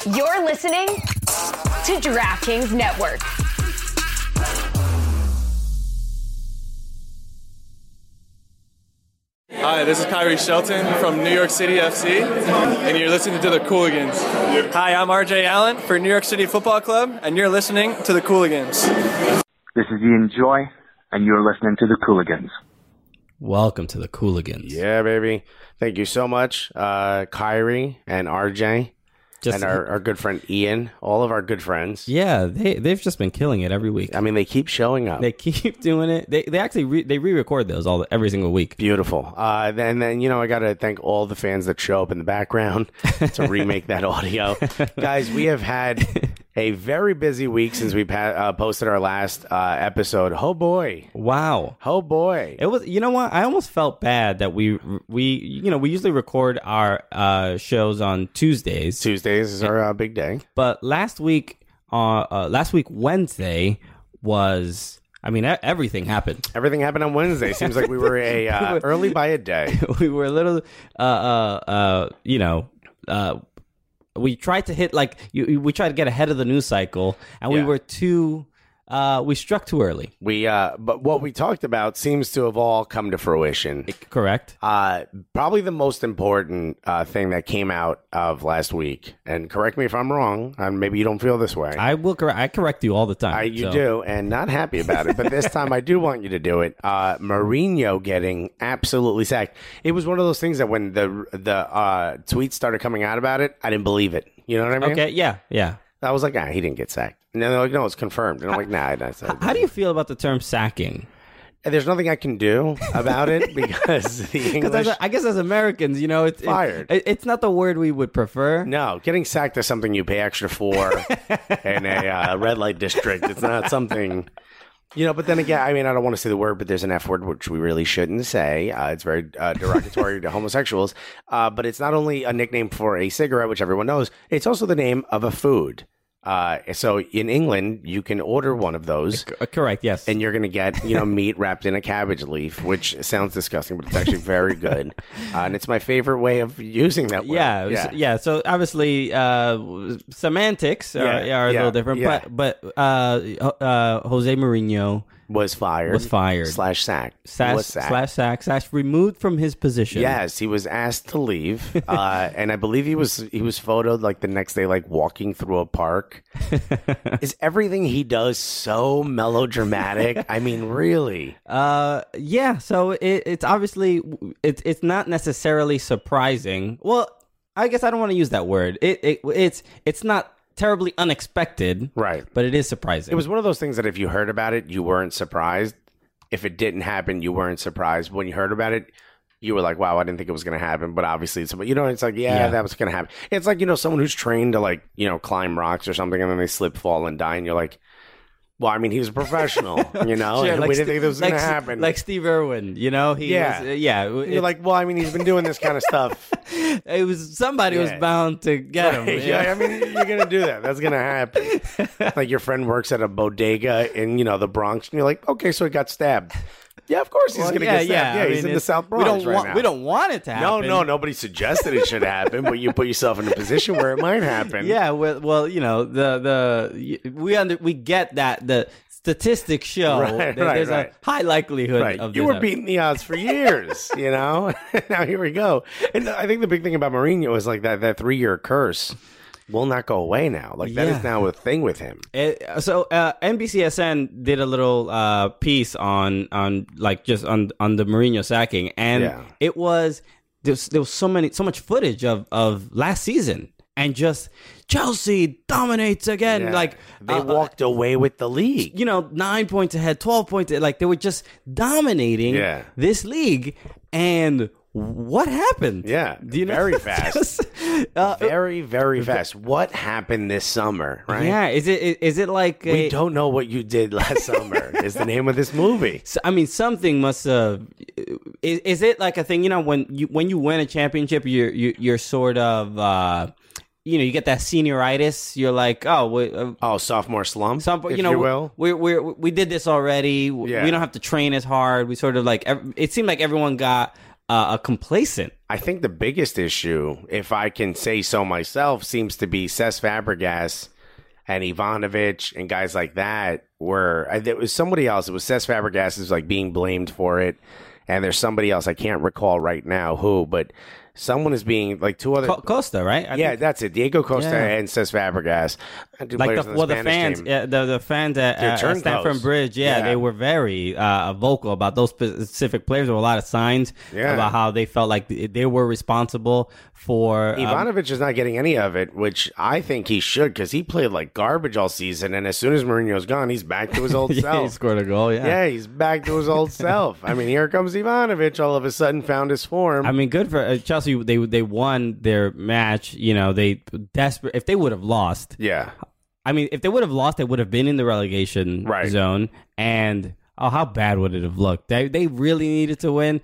You're listening to DraftKings Network. Hi, this is Kyrie Shelton from New York City FC, and you're listening to the Cooligans. Hi, I'm RJ Allen for New York City Football Club, and you're listening to the Cooligans. This is Ian Joy, and you're listening to the Cooligans. Welcome to the Cooligans. Yeah, baby. Thank you so much, Kyrie and RJ. And our good friend Ian, all of our good friends. Yeah, they've just been killing it every week. I mean, they keep showing up. They keep doing it. They actually they re-record those every single week. Beautiful. And then I got to thank all the fans that show up in the background to remake that audio. Guys, we have had a very busy week since we posted our last episode. Oh boy! Wow! Oh boy! It was. You know what? I almost felt bad that we usually record our shows on Tuesdays. Tuesdays is our big day. But last week Wednesday was. I mean, everything happened. Everything happened on Wednesday. Seems like we were early by a day. We were a little, we tried to hit we tried to get ahead of the news cycle, and we were too. We struck too early. But what we talked about seems to have all come to fruition. Correct. Probably the most important thing that came out of last week, and correct me if I'm wrong, and maybe you don't feel this way. I will correct. I correct you all the time. You do, and not happy about it. But this time I do want you to do it. Mourinho getting absolutely sacked. It was one of those things that when the tweets started coming out about it, I didn't believe it. You know what I mean? Okay. Yeah. I was like, he didn't get sacked. And they're like, no, it's confirmed. And I'm like, nah. How do you feel about the term sacking? There's nothing I can do about it because the English... I guess as Americans, it's fired. It's not the word we would prefer. No, getting sacked is something you pay extra for in a red light district. It's not something... but then again, I mean, I don't want to say the word, but there's an F word, which we really shouldn't say. It's very derogatory to homosexuals. But it's not only a nickname for a cigarette, which everyone knows. It's also the name of a food. So in England, you can order one of those. Correct, yes. And you're going to get, meat wrapped in a cabbage leaf, which sounds disgusting, but it's actually very good. And it's my favorite way of using that word. Yeah. So obviously, semantics are a little different. Yeah. But Jose Mourinho was fired. Slash sacked. Removed from his position. Yes, he was asked to leave. And I believe he was photoed like the next day, like walking through a park. Is everything he does so melodramatic? I mean, really? Yeah. So it's obviously it's not necessarily surprising. Well, I guess I don't want to use that word. It's not terribly unexpected, right? But it is surprising. It was one of those things that if you heard about it, you weren't surprised. If it didn't happen, you weren't surprised. When you heard about it, you were like, wow, I didn't think it was going to happen. But obviously, it's like, that was going to happen. It's like, someone who's trained to climb rocks or something, and then they slip, fall, and die, and you're like, well, I mean, he was a professional, Sure, we didn't think this was going to happen. Like Steve Irwin, You're like, well, I mean, he's been doing this kind of stuff. Somebody was bound to get him. Yeah, I mean, you're going to do that. That's going to happen. Like your friend works at a bodega in, the Bronx, and you're like, okay, so he got stabbed. Yeah, of course he's going to get stabbed. Yeah, he's in the South Bronx now. We don't want it to happen. No, nobody suggested it should happen, but you put yourself in a position where it might happen. Yeah, well, we get that the statistics show there's a high likelihood of this. You were beating the odds for years, Now here we go. And I think the big thing about Mourinho is like that 3-year curse will not go away now. Like that is now a thing with him. So NBCSN did a little piece on the Mourinho sacking, and it was there was so much footage of last season, and just Chelsea dominates again. Yeah. Like they walked away with the league. 9 points ahead, 12 points. Like they were just dominating this league, and. What happened? Yeah, very fast. Very, very fast. What happened this summer, right? Yeah, is it like... We don't know what you did last summer is the name of this movie. So, I mean, something must have... Is it like a thing, when you win a championship, you're sort of... you get that senioritis. You're like, sophomore slump, if you will. We did this already. We don't have to train as hard. We sort of like... It seemed like everyone got... complacent. I think the biggest issue, if I can say so myself, seems to be Cesc Fabregas and Ivanovic and guys like that. It was somebody else. It was Cesc Fabregas is like being blamed for it, and there's somebody else I can't recall right now who, but someone is being like two other Costa, right? I think. That's it. Diego Costa and Cesc Fabregas. Like the fans, the fans at Stamford Bridge, they were very vocal about those specific players. There were a lot of signs about how they felt like they were responsible for. Ivanovic is not getting any of it, which I think he should, because he played like garbage all season, and as soon as Mourinho's gone, he's back to his old self. He scored a goal. Yeah, he's back to his old self. I mean, here comes Ivanovic. All of a sudden, found his form. I mean, good for Chelsea. They won their match. You know, they desperate. If they would have lost, I mean, if they would have lost, they would have been in the relegation zone. And how bad would it have looked? They really needed to win.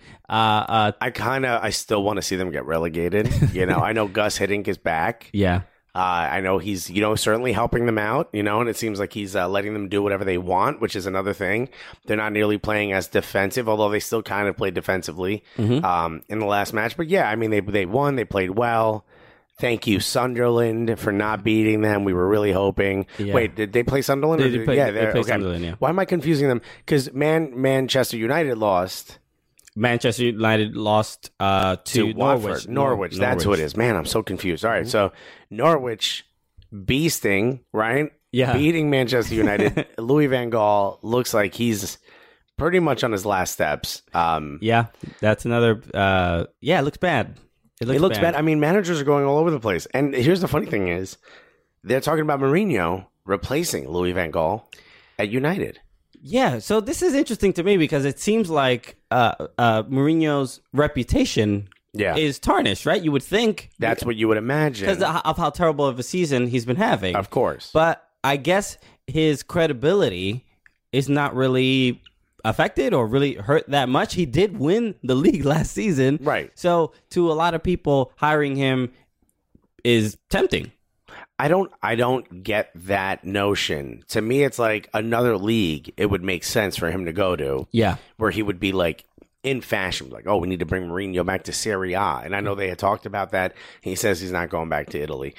I still want to see them get relegated. You know, I know Gus Hiddink is back. Yeah. I know he's, certainly helping them out, and it seems like he's letting them do whatever they want, which is another thing. They're not nearly playing as defensive, although they still kind of played defensively in the last match. But yeah, I mean, they won, they played well. Thank you, Sunderland, for not beating them. We were really hoping. Yeah. Wait, did they play Sunderland? They played Sunderland, yeah. Why am I confusing them? Because Manchester United lost. Manchester United lost to Norwich. Norwich, that's who it is. Man, I'm so confused. All right, so Norwich beasting, right? Yeah. Beating Manchester United. Louis van Gaal looks like he's pretty much on his last steps. Yeah, that's another... it looks bad. It looks bad. I mean, managers are going all over the place. And here's the funny thing is, they're talking about Mourinho replacing Louis van Gaal at United. Yeah, so this is interesting to me because it seems like Mourinho's reputation is tarnished, right? You would think... That's what you would imagine. Because of how terrible of a season he's been having. Of course. But I guess his credibility is not really affected or really hurt that much. He did win the league last season. Right. So to a lot of people, hiring him is tempting. I don't get that notion. To me, it's like another league it would make sense for him to go to. Yeah. Where he would be like in fashion, like, oh, we need to bring Mourinho back to Serie A. And I know they had talked about that. He says he's not going back to Italy.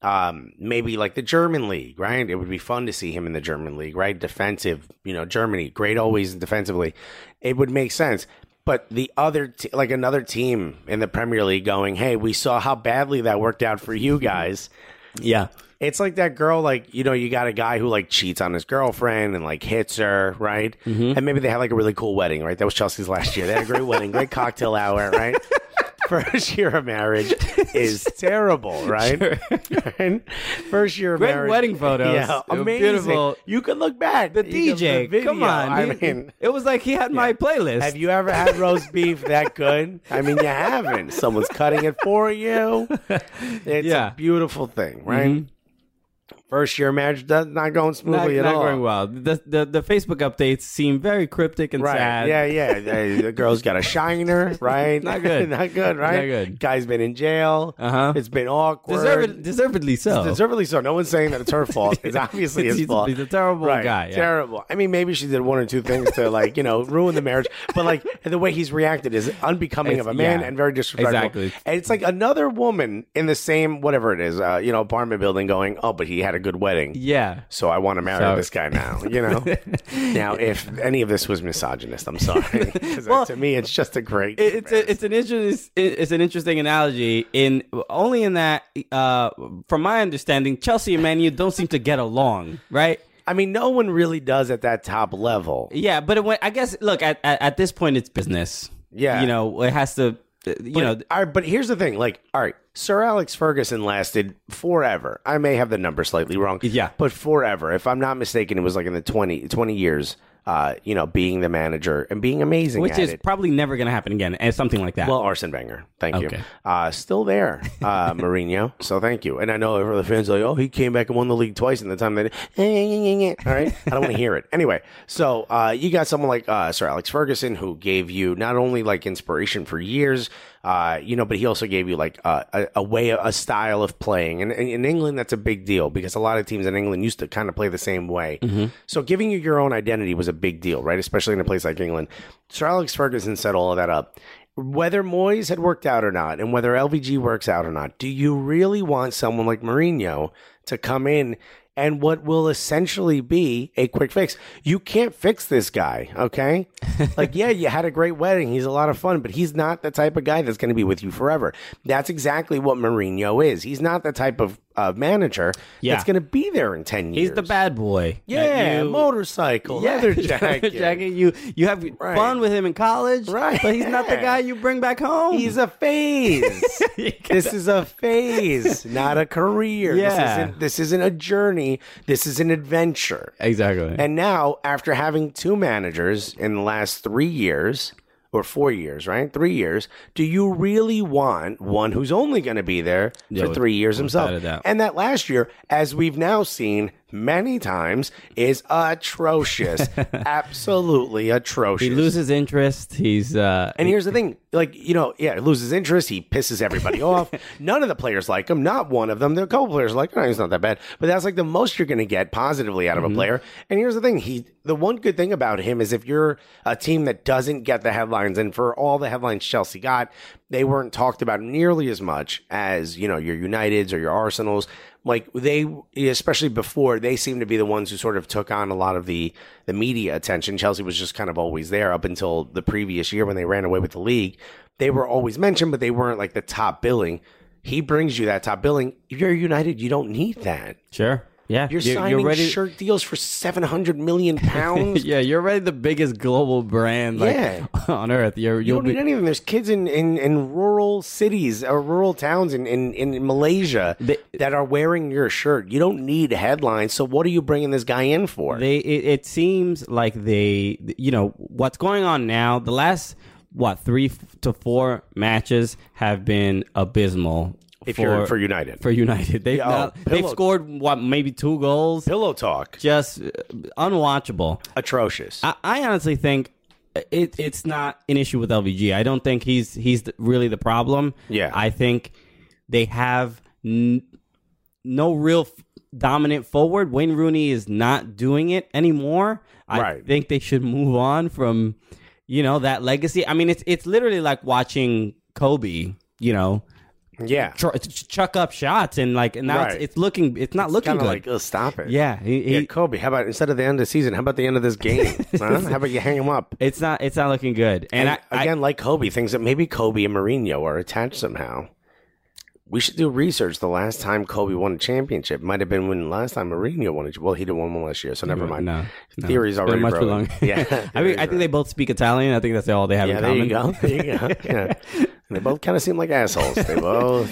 Maybe like the German league, right? It would be fun to see him in the German league, right? Defensive, Germany, great always defensively. It would make sense. But the other, like another team in the Premier League going, hey, we saw how badly that worked out for you guys. Yeah. It's like that girl, like, you got a guy who like cheats on his girlfriend and like hits her, right? Mm-hmm. And maybe they had like a really cool wedding, right? That was Chelsea's last year. They had a great wedding, great cocktail hour, right? First year of marriage is terrible, right? Sure. First year of great marriage. Great wedding photos. Yeah, amazing. Beautiful. You could look back. The DJ, come on. I mean, it was like he had my playlist. Have you ever had roast beef that good? I mean, you haven't. Someone's cutting it for you. It's a beautiful thing, right? Mm-hmm. First year marriage not going smoothly at all. Not going well. The Facebook updates seem very cryptic and sad. Yeah. The girl's got a shiner, right? Not good. Not good, right? Not good. Guy's been in jail. It's been awkward. Deservedly so. Deservedly so. No one's saying that it's her fault. It's obviously his fault. He's a terrible guy. Yeah. Terrible. I mean, maybe she did one or two things to like, ruin the marriage. But like the way he's reacted is unbecoming of a man and very disrespectful. Exactly. And it's like another woman in the same, whatever it is, apartment building going, oh, but he had a good wedding. Yeah. So I want to marry this guy now, Now, if any of this was misogynist, I'm sorry. Because to me, it's just a great... It's an interesting analogy in that, from my understanding, Chelsea and Man U don't seem to get along, right? I mean, no one really does at that top level. Yeah, but I guess, look, at this point, it's business. Yeah. It has to... But here's the thing, like, all right, Sir Alex Ferguson lasted forever. I may have the number slightly wrong. Yeah. But forever. If I'm not mistaken, it was like in the 20 years, being the manager and being amazing Which is probably never going to happen again, and something like that. Well, Arsene Wenger. Thank you. Still there, Mourinho. So thank you. And I know the fans are like, oh, he came back and won the league twice in the time that... All right? I don't want to hear it. Anyway, so you got someone like Sir Alex Ferguson who gave you not only like inspiration for years, but he also gave you like a style of playing. And in England, that's a big deal because a lot of teams in England used to kind of play the same way. Mm-hmm. So giving you your own identity was a big deal, right? Especially in a place like England. Sir Alex Ferguson set all of that up. whether Moyes had worked out or not, and whether LVG works out or not, do you really want someone like Mourinho to come in and what will essentially be a quick fix? You can't fix this guy, okay? Like, yeah, you had a great wedding. He's a lot of fun, but he's not the type of guy that's going to be with you forever. That's exactly what Mourinho is. He's not the type of manager that's going to be there in 10 years. He's the bad boy. Yeah, motorcycle, leather jacket. You have fun with him in college, right? But he's not the guy you bring back home. He's a phase. This is a phase, not a career. Yeah. This isn't a journey. This is an adventure. Exactly. And now, after having 2 managers in the last 3 years, or 4 years, right? 3 years. Do you really want one who's only going to be there for 3 years himself? And that last year, as we've now seen many times, is atrocious. Absolutely atrocious. He loses interest. He's and here's the thing, like, he loses interest. He pisses everybody off. None of the players like him. Not one of them. There are a couple players like, he's not that bad. But that's like the most you're going to get positively out of a player. And here's the thing, the one good thing about him is if you're a team that doesn't get the headlines, and for all the headlines Chelsea got, they weren't talked about nearly as much as, your Uniteds or your Arsenals. Like, they, especially before, they seem to be the ones who sort of took on a lot of the media attention. Chelsea was just kind of always there up until the previous year when they ran away with the league. They were always mentioned, but they weren't like the top billing. He brings you that top billing. If you're United, you don't need that. Sure. Yeah, you're signing shirt deals for £700 million. Yeah, you're already the biggest global brand on earth. You don't need any of them. There's kids in rural cities or rural towns in Malaysia that are wearing your shirt. You don't need headlines. So what are you bringing this guy in for? It seems like what's going on now. The last 3 to 4 matches have been abysmal. For United. For United. They've scored, maybe 2 goals? Pillow talk. Just unwatchable. Atrocious. I honestly think it's not an issue with LVG. I don't think he's really the problem. Yeah. I think they have no real dominant forward. Wayne Rooney is not doing it anymore. I think they should move on from, that legacy. I mean, it's literally like watching Kobe, Yeah, chuck up shots and now it's not looking good. Like, stop it. Yeah, Kobe. How about instead of the end of the season? How about the end of this game? Huh? How about you hang him up? It's not looking good. And like Kobe, thinks that maybe Kobe and Mourinho are attached somehow. We should do research. The last time Kobe won a championship might have been when last time Mourinho won it. Well, he didn't win one last year, so never mind. No. Theory's already much broken. Yeah, I think they both speak Italian. I think that's all they have in common. There you go. Yeah. They both kind of seem like assholes. They both.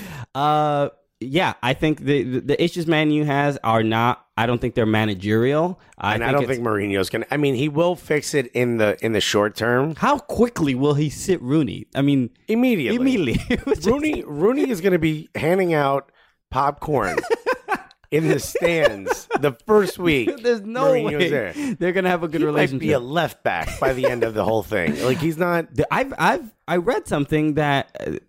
Yeah, I think the issues Man U has are not. I don't think they're managerial. I don't think Mourinho's gonna. I mean, he will fix it in the short term. How quickly will he sit Rooney? I mean, immediately. Rooney is going to be handing out popcorn in the stands the first week. There's no way they're going to have a good relationship. He might be a left back by the end of the whole thing. Like, he's not. I read something that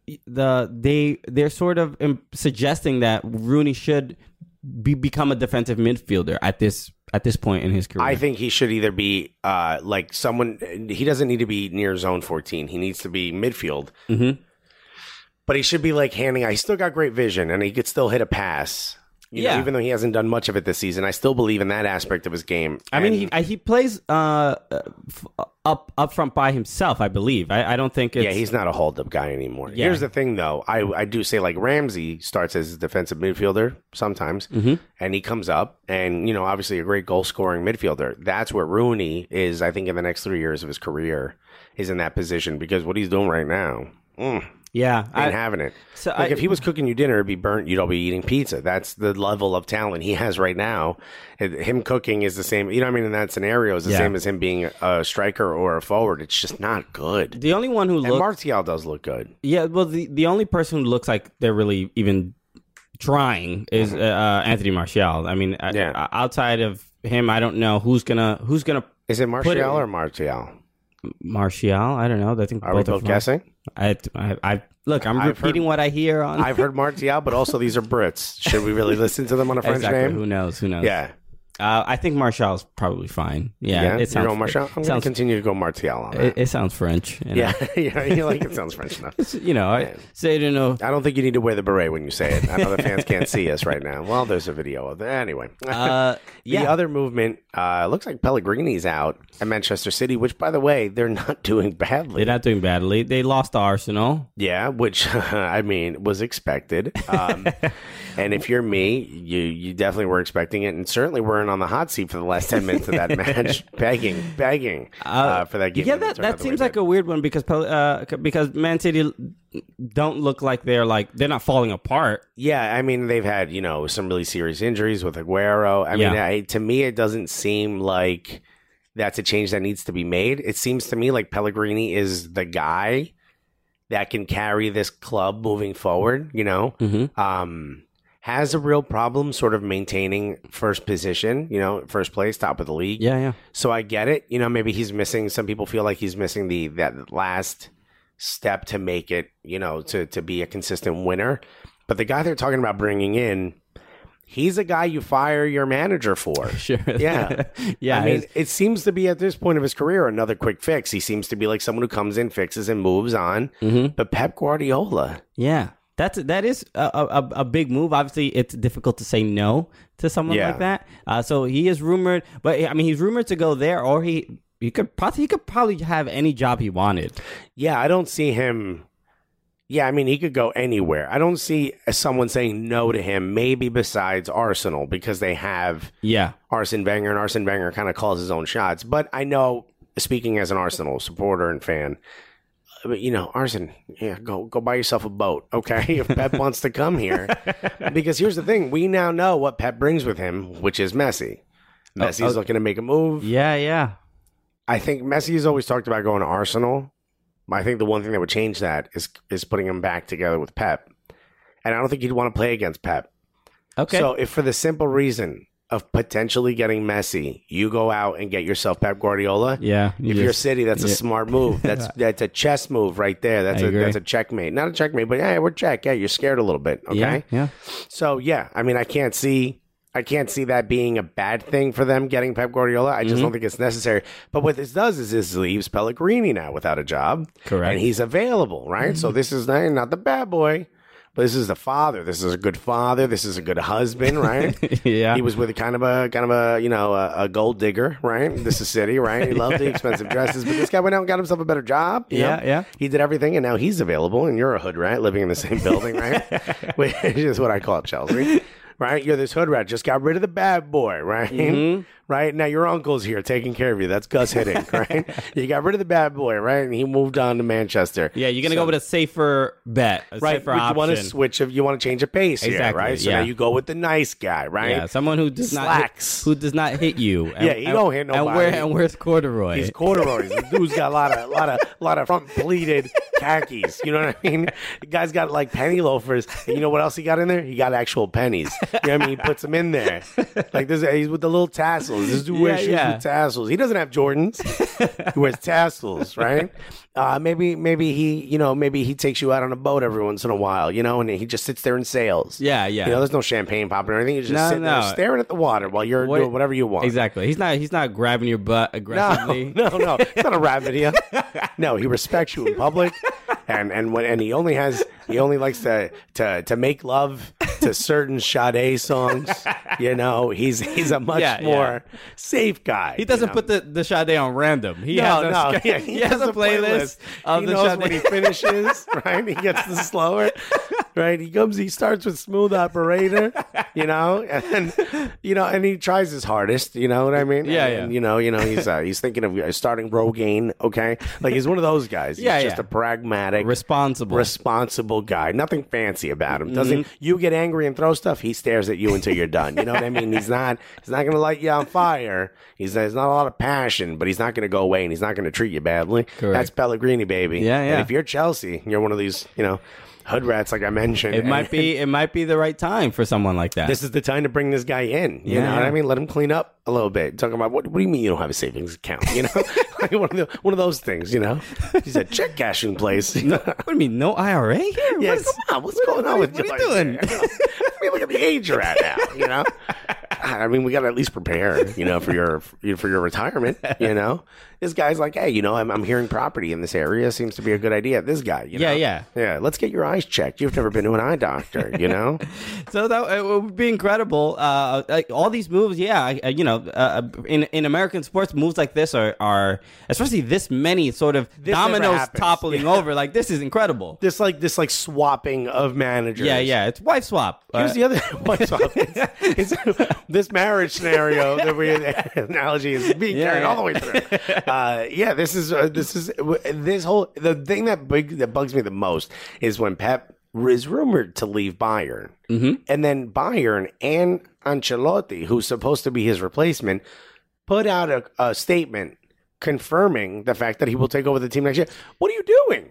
they're sort of suggesting that Rooney should become a defensive midfielder at this point in his career. I think he should either be like someone. He doesn't need to be near zone 14. He needs to be midfield. Mm-hmm. But he should be like handing. He's still got great vision, and he could still hit a pass. You know, even though he hasn't done much of it this season, I still believe in that aspect of his game. I mean, he plays up front by himself, I believe. I don't think it's... Yeah, he's not a hold-up guy anymore. Yeah. Here's the thing, though. I do say, like, Ramsey starts as a defensive midfielder sometimes, and he comes up, and, obviously a great goal-scoring midfielder. That's where Rooney is, I think, in the next 3 years of his career, is in that position, because what he's doing right now... Yeah, ain't having it. So if he was cooking you dinner, it'd be burnt. You'd all be eating pizza. That's the level of talent he has right now. Him cooking is the same. In that scenario is the same as him being a striker or a forward. It's just not good. The only one who looks... Martial does look good. Yeah, well, the only person who looks like they're really even trying is Anthony Martial. I mean, outside of him, I don't know who's gonna. Is it Martial or Martial? Martial, I don't know. I think are we both guessing? Look, I'm repeating what I hear on. I've heard Martial, but also these are Brits. Should we really listen to them on a French name? Who knows? Yeah. I think Martial's probably fine. Yeah, it sounds. You're going Martial? I'm going to continue to go Martial on that. It sounds French. You know? Yeah, you like it sounds French enough. I say it in a. I don't think you need to wear the beret when you say it. I know the fans can't see us right now. Well, there's a video of that. Anyway. The other movement, looks like Pellegrini's out at Manchester City, which, by the way, they're not doing badly. They're not doing badly. They lost to Arsenal. Yeah, which, I mean, was expected. And if you're me, you definitely were expecting it, and certainly weren't on the hot seat for the last 10 minutes of that match, begging for that game. Yeah, that seems like a weird one because Man City don't look like they're not falling apart. Yeah, I mean, they've had, some really serious injuries with Aguero. I mean, to me, it doesn't seem like that's a change that needs to be made. It seems to me like Pellegrini is the guy that can carry this club moving forward, has a real problem sort of maintaining first position, first place, top of the league. Yeah. So I get it. Maybe he's missing, some people feel like he's missing that last step to make it, to be a consistent winner. But the guy they're talking about bringing in, he's a guy you fire your manager for. Sure. Yeah. Yeah. I mean, it seems to be at this point of his career another quick fix. He seems to be like someone who comes in, fixes, and moves on. Mm-hmm. But Pep Guardiola. Yeah. That is a big move. Obviously, it's difficult to say no to someone like that. So he is rumored, but I mean, he's rumored to go there, or he could probably have any job he wanted. Yeah, I don't see him. Yeah, I mean, he could go anywhere. I don't see someone saying no to him, maybe besides Arsenal, because they have Arsene Wenger, and Arsene Wenger kind of calls his own shots. But I know, speaking as an Arsenal supporter and fan, but, Arsene, go buy yourself a boat, okay, if Pep wants to come here. Because here's the thing. We now know what Pep brings with him, which is Messi. Messi's looking to make a move. Yeah. I think Messi has always talked about going to Arsenal. I think the one thing that would change that is putting him back together with Pep. And I don't think he'd want to play against Pep. Okay. So if for the simple reason of potentially getting Messi, you go out and get yourself Pep Guardiola. Yeah. If you're City, that's a smart move. That's a chess move right there. That's a checkmate. Not a checkmate, but we're check. Yeah, you're scared a little bit. Okay. Yeah. So I mean, I can't see that being a bad thing for them getting Pep Guardiola. I just don't think it's necessary. But what this does is this leaves Pellegrini now without a job. Correct. And he's available, right? So this is not the bad boy. But this is the father. This is a good father. This is a good husband, right? Yeah. He was with a gold digger, right? This is City, right? He loved the expensive dresses, but this guy went out and got himself a better job. Yeah. He did everything, and now he's available, and you're a hood rat living in the same building, right? Which is what I call it, Chelsea. Right? You're this hood rat. Just got rid of the bad boy, right? Mm-hmm. Right? Now your uncle's here taking care of you. That's Gus Hiddink, right? You got rid of the bad boy, right? And he moved on to Manchester. Yeah, you're going to go with a safer bet, safer option. You want to switch, you want to change a pace here, right? So now you go with the nice guy, right? Yeah, someone who does not hit you. He don't hit nobody. And wears corduroy. He's corduroys. The dude's got a lot of front pleated khakis. You know what I mean? The guy's got like penny loafers. And you know what else he got in there? He got actual pennies. You know what I mean? He puts them in there. Like this, he's with the little tassels. This dude wears shoes with tassels. He doesn't have Jordans. He wears tassels, right? Maybe he takes you out on a boat every once in a while, and he just sits there and sails. Yeah. There's no champagne popping or anything. He's just sitting there staring at the water while you're doing whatever you want. Exactly. He's not grabbing your butt aggressively. No. He's not a rabbit here. No, he respects you in public, and he only likes to make love to certain Sade songs. He's a much more safe guy. He doesn't put the Sade on random. He has a playlist. He knows when he finishes, right? He gets the slower, right? He starts with Smooth Operator, and he tries his hardest, you know what I mean? He's thinking of starting Rogaine, okay? Like he's one of those guys. He's just a pragmatic, responsible guy. Nothing fancy about him. Doesn't you get angry and throw stuff? He stares at you until you're done. You know what I mean? He's not going to light you on fire. There's not a lot of passion, but he's not going to go away and he's not going to treat you badly. Correct. That's Pellegrini, baby. Yeah. And if you're Chelsea, you're one of these, hood rats, like I mentioned. It might be the right time for someone like that. This is the time to bring this guy in. You know what I mean? Let him clean up a little bit. Talking about what do you mean you don't have a savings account? Like one of those things. He's a check cashing place. What do you mean? No IRA here? Yeah, come on. What's going on with you? What are you doing? I mean, look at the age you're at now. I mean, we got to at least prepare, for your retirement. This guy's like, hey, I'm hearing property in this area seems to be a good idea. This guy, Yeah. Let's get your eyes checked. You've never been to an eye doctor, So that it would be incredible. Like all these moves, in American sports, moves like this are especially this many sort of dominoes toppling over. Like this is incredible. This swapping of managers. Yeah. It's wife swap. Here's the other wife swap. It's this marriage scenario that analogy is being carried all the way through. The thing that bugs me the most is when Pep is rumored to leave Bayern, and then Bayern and Ancelotti, who's supposed to be his replacement, put out a statement confirming the fact that he will take over the team next year. What are you doing?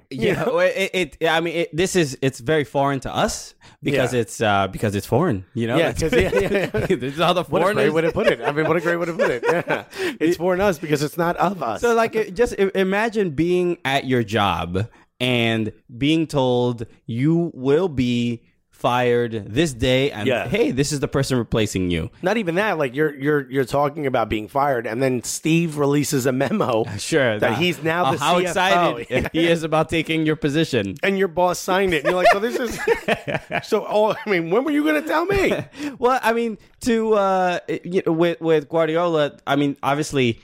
It's very foreign to us because it's foreign. This is all the foreigners. What a great way to put it. I mean, what a great way to put it. Yeah, it's foreign us because it's not of us. So, just imagine being at your job and being told you will be fired this day, and hey, this is the person replacing you. Not even that. Like you're talking about being fired, and then Steve releases a memo. That he's now the how CFO. Excited he is about taking your position, and your boss signed it. And you're like, so this is. When were you going to tell me? Well, I mean, with Guardiola, I mean, obviously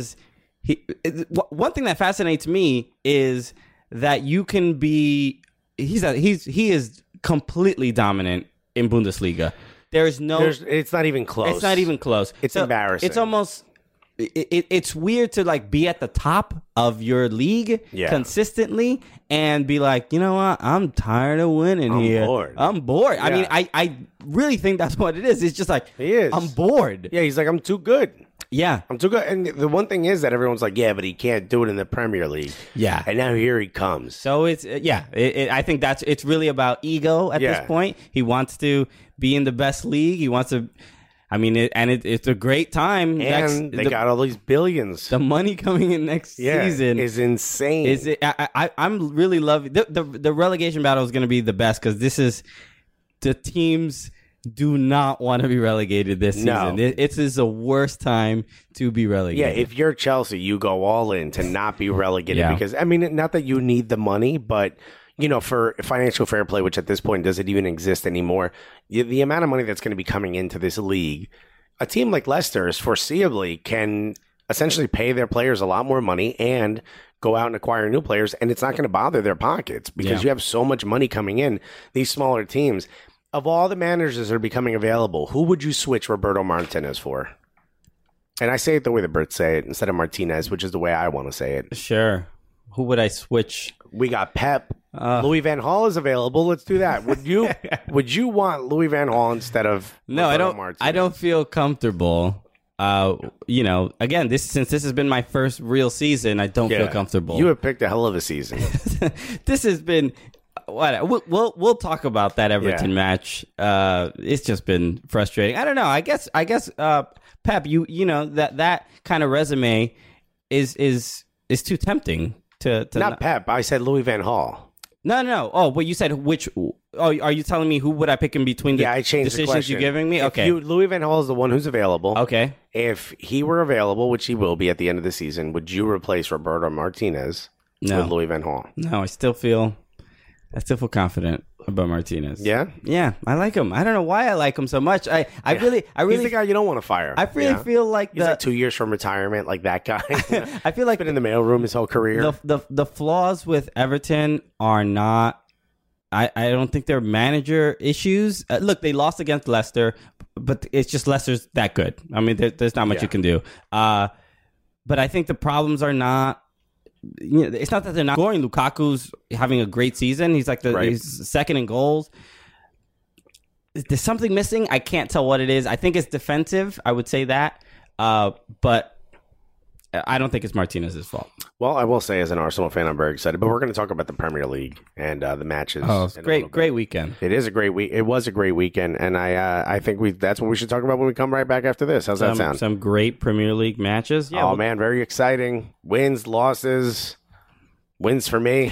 one thing that fascinates me is that you can be. He is completely dominant in Bundesliga. It's not even close. It's not even close. It's embarrassing. It's almost it's weird to be at the top of your league consistently and be like, you know what? I'm tired of winning here. I'm bored. Yeah. I mean, I really think that's what it is. It's just like he is. I'm bored. Yeah, he's like, I'm too good. Yeah. I'm too good. And the one thing is that everyone's like, yeah, but he can't do it in the Premier League. Yeah. And now here he comes. So it's, I think it's really about ego at this point. He wants to be in the best league. He wants to, it's a great time. And they got all these billions. The money coming in next season is insane. I'm really loving, the relegation battle is going to be the best because this is, the teams do not want to be relegated this season. It is the worst time to be relegated. Yeah, if you're Chelsea, you go all in to not be relegated because, not that you need the money, but, for financial fair play, which at this point doesn't even exist anymore, the amount of money that's going to be coming into this league, a team like Leicester foreseeably can essentially pay their players a lot more money and go out and acquire new players, and it's not going to bother their pockets because you have so much money coming in, these smaller teams. Of all the managers that are becoming available, who would you switch Roberto Martinez for? And I say it the way the Brits say it instead of Martinez, which is the way I want to say it. Sure. Who would I switch? We got Pep. Louis Van Gaal is available. Let's do that. Would you want Louis Van Gaal instead of Roberto Martinez? I don't feel comfortable. Again, since this has been my first real season, I don't feel comfortable. You have picked a hell of a season. This has been. We'll talk about that Everton match. It's just been frustrating. I don't know. I guess Pep, that kind of resume is too tempting to not Pep. I said Louis Van Gaal. No. Oh, but you said which? Oh, are you telling me who would I pick in between the I changed decisions the question. you're giving me? Okay. Louis Van Gaal is the one who's available. Okay. If he were available, which he will be at the end of the season, would you replace Roberto Martinez with Louis Van Gaal? No, I still feel confident about Martinez. Yeah? Yeah, I like him. I don't know why I like him so much. I really He's the guy you don't want to fire. I really feel like he's like 2 years from retirement, like that guy. I feel like been in the mailroom his whole career. The flaws with Everton are not. I don't think they're manager issues. Look, they lost against Leicester, but it's just Leicester's that good. I mean, there's not much you can do. But I think the problems are not. It's not that they're not scoring. Lukaku's having a great season. He's like he's second in goals. There's something missing. I can't tell what it is. I think it's defensive. I would say that, but I don't think it's Martinez's fault. Well, I will say as an Arsenal fan, I'm very excited. But we're going to talk about the Premier League and the matches. Oh, it's great weekend. It is a great week. It was a great weekend, and I think that's what we should talk about when we come right back after this. How's that sound? Some great Premier League matches. Yeah. Oh man, very exciting. Wins, losses. Wins for me.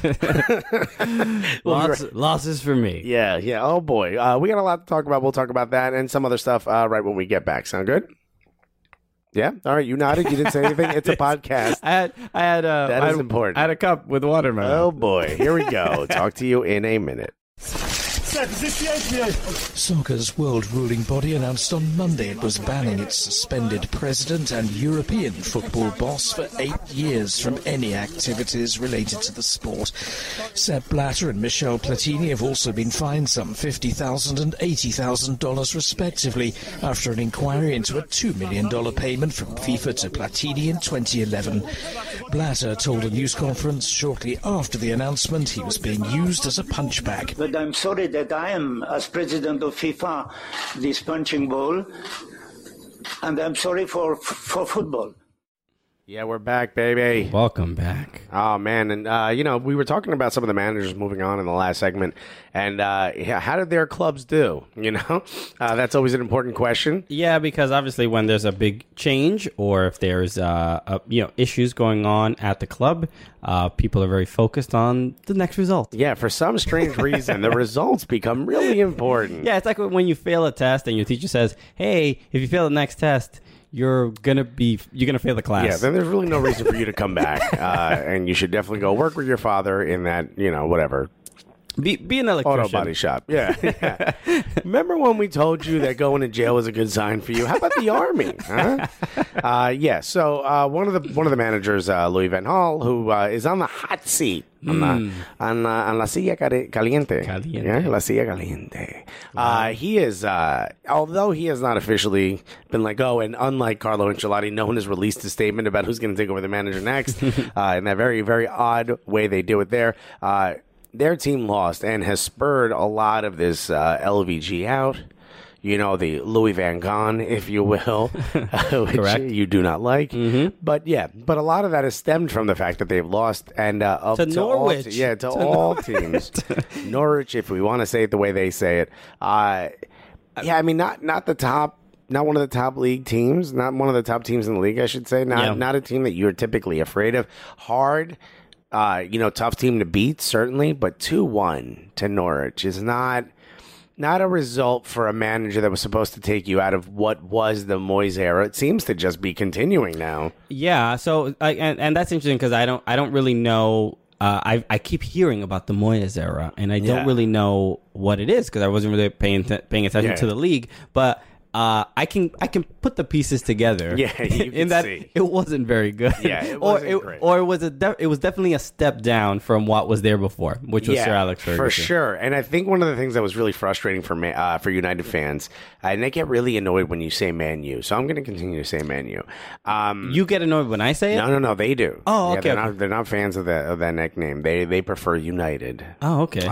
Losses for me. Yeah. Oh, boy. We got a lot to talk about. We'll talk about that and some other stuff right when we get back. Sound good? Yeah? All right. You nodded. You didn't say anything. It's a podcast. That is important. I had a cup with water in my mouth. Oh, boy. Here we go. Talk to you in a minute. Soccer's world ruling body announced on Monday it was banning its suspended president and European football boss for 8 years from any activities related to the sport. Sepp Blatter and Michel Platini have also been fined some $50,000 and $80,000 respectively after an inquiry into a $2 million payment from FIFA to Platini in 2011. Blatter told a news conference shortly after the announcement he was being used as a punchbag. But I'm sorry that I am, as president of FIFA, this punching ball, and I'm sorry for football. Yeah, we're back, baby. Welcome back. Oh, man. And, we were talking about some of the managers moving on in the last segment. And how did their clubs do? That's always an important question. Yeah, because obviously when there's a big change or if there's, issues going on at the club, people are very focused on the next result. Yeah, for some strange reason, the results become really important. Yeah, it's like when you fail a test and your teacher says, hey, if you fail the next test, you're gonna fail the class. Yeah, then there's really no reason for you to come back, and you should definitely go work with your father in that, whatever. Be an electrician. Auto body shop. Yeah. Remember when we told you that going to jail was a good sign for you? How about the Army? Huh? So one of the managers, Louis Van Gaal, who is on the hot seat. On la silla caliente. Yeah, la silla caliente. He is, although he has not officially been let go, and unlike Carlo Ancelotti, no one has released a statement about who's going to take over the manager next. In that very, very odd way they do it there. Their team lost and has spurred a lot of this LVG out. The Louis Van Gaal, if you will, which you do not like. Mm-hmm. But a lot of that has stemmed from the fact that they've lost and to Norwich. To all teams. Norwich, if we want to say it the way they say it. Not the top. Not one of the top league teams. Not one of the top teams in the league, I should say. Not a team that you're typically afraid of. Hard. Tough team to beat, certainly, but 2-1 to Norwich is not a result for a manager that was supposed to take you out of what was the Moyes era. It seems to just be continuing now. Yeah, so and that's interesting because I don't really know. I keep hearing about the Moyes era, and I don't really know what it is because I wasn't really paying attention to the league, but. I can put the pieces together. Yeah, you can see. It wasn't very good. Yeah, it wasn't great. Or it was definitely a step down from what was there before, which was Sir Alex Ferguson. For sure. And I think one of the things that was really frustrating for United fans, and they get really annoyed when you say Man U, so I'm going to continue to say Man U. You get annoyed when I say it? No, they do. Oh, okay. They're not fans of that nickname. They prefer United. Oh, okay.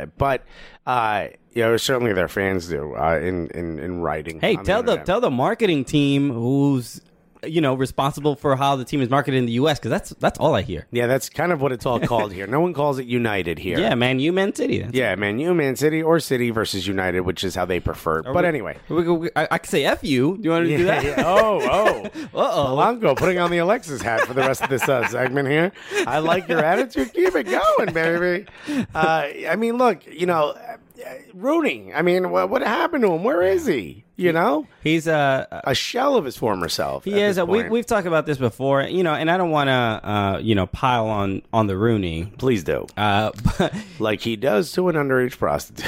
Certainly their fans do in writing. Hey, tell the marketing team who's responsible for how the team is marketed in the U.S. because that's all I hear. Yeah, that's kind of what it's all called here. No one calls it United here. Yeah, Man U, Man City. Man U, Man City, or City versus United, which is how they prefer. Anyway, I could say F you. Do you want to do that? Yeah. Oh. Polanco putting on the Alexis hat for the rest of this segment here. I like your attitude. Keep it going, baby. Look, Rooney. What happened to him? Where is he? He's a shell of his former self. He is. We've talked about this before, and I don't want to, pile on the Rooney. Please do. But like he does to an underage prostitute.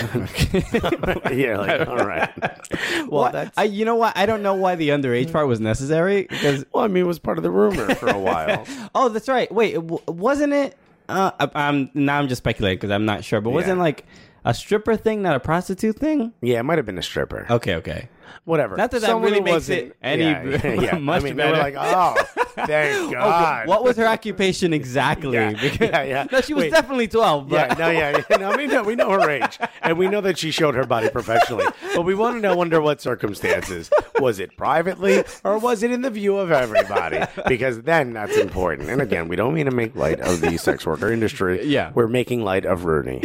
All right. Well, that's... you know what? I don't know why the underage part was necessary. Because it was part of the rumor for a while. Oh, that's right. Wait, wasn't it? I'm just speculating because I'm not sure, but wasn't like a stripper thing, not a prostitute thing? Yeah, it might have been a stripper. Okay. Whatever. Not that really makes it any much better. They were like, oh, thank God. Okay. What was her occupation exactly? No, she was definitely 12. But... we know her age. And we know that she showed her body professionally. But we want to know under what circumstances. Was it privately or was it in the view of everybody? Because then that's important. And again, we don't mean to make light of the sex worker industry. Yeah. We're making light of Rooney.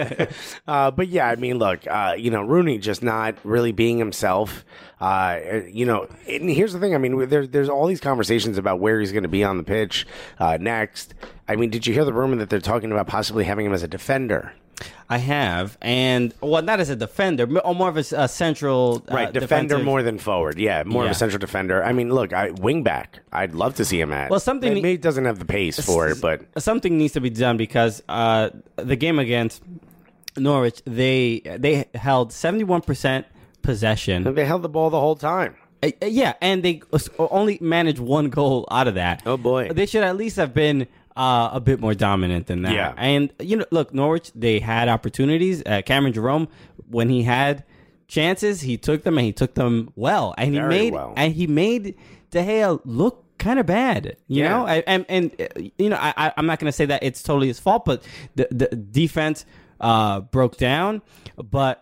But look, Rooney just not really being himself. And here's the thing. There's all these conversations about where he's going to be on the pitch next. I mean, did you hear the rumor that they're talking about possibly having him as a defender? I have, and not as a defender, or more of a central right defender more than forward. Yeah, more of a central defender. I mean, look, wing back. I'd love to see him at. Well, maybe he doesn't have the pace for it, but something needs to be done because the game against Norwich, they held 71% possession. They held the ball the whole time. Yeah, and they only managed one goal out of that. Oh boy, they should at least have been a bit more dominant than that. Yeah. And, look, Norwich, they had Opportunities. Cameron Jerome, when he had chances, he took them, and he took them well. And he made De Gea look kind of bad, you know? I'm not going to say that it's totally his fault, but the defense broke down. But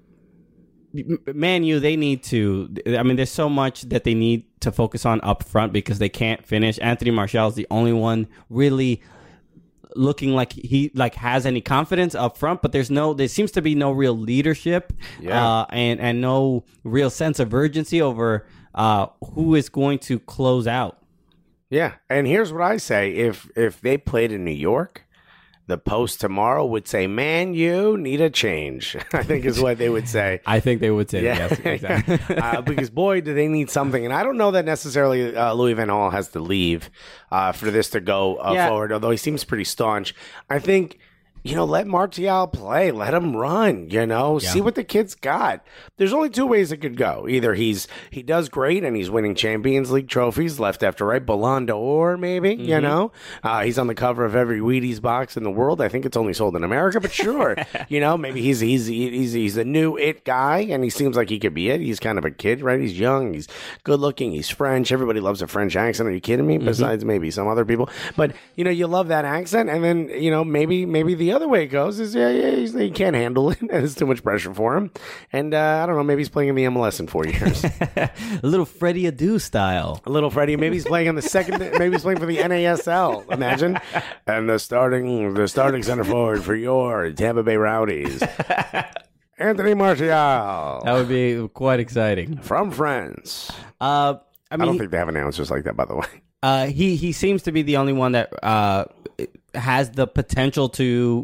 Man U, they need to. I mean, there's so much that they need to focus on up front because they can't finish. Anthony Martial is the only one really looking like he has any confidence up front, but there seems to be no real leadership, and no real sense of urgency over who is going to close out. Yeah, and here's what I say: if they played in New York, the Post tomorrow would say, "Man, you need a change." I think is what they would say. I think they would say that, yes, exactly. Because, boy, do they need something. And I don't know that necessarily Louis van Gaal has to leave for this to go forward, although he seems pretty staunch. I think, let Martial play. Let him run, See what the kid's got. There's only two ways it could go. Either he does great and he's winning Champions League trophies left after right, Ballon d'Or maybe, he's on the cover of every Wheaties box in the world. I think it's only sold in America, but sure. Maybe he's the new it guy and he seems like he could be it. He's kind of a kid, right? He's young, he's good looking, he's French. Everybody loves a French accent. Are you kidding me? Besides maybe some other people. But, you love that accent and then, maybe the other way it goes is he can't handle it. There's too much pressure for him. And I don't know, maybe he's playing in the MLS in 4 years. A little Freddie Adu style. A little Freddie. Maybe he's playing on the second. Maybe he's playing for the NASL. Imagine. And the starting center forward for your Tampa Bay Rowdies, Anthony Martial. That would be quite exciting. From France. I don't think they have announcers like that, by the way. He seems to be the only one that has the potential to,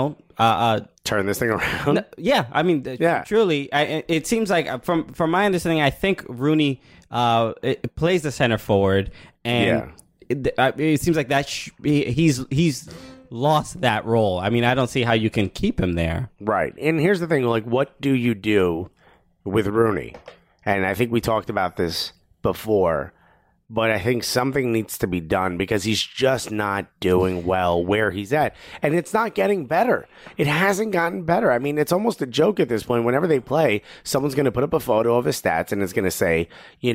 turn this thing around. Yeah, I mean, truly, it seems like from my understanding, I think Rooney plays the center forward, and it seems like that he's lost that role. I mean, I don't see how you can keep him there. Right, and here's the thing: like, what do you do with Rooney? And I think we talked about this before. But I think something needs to be done because he's just not doing well where he's at. And it's not getting better. It hasn't gotten better. I mean, it's almost a joke at this point. Whenever they play, someone's going to put up a photo of his stats and it's going to say,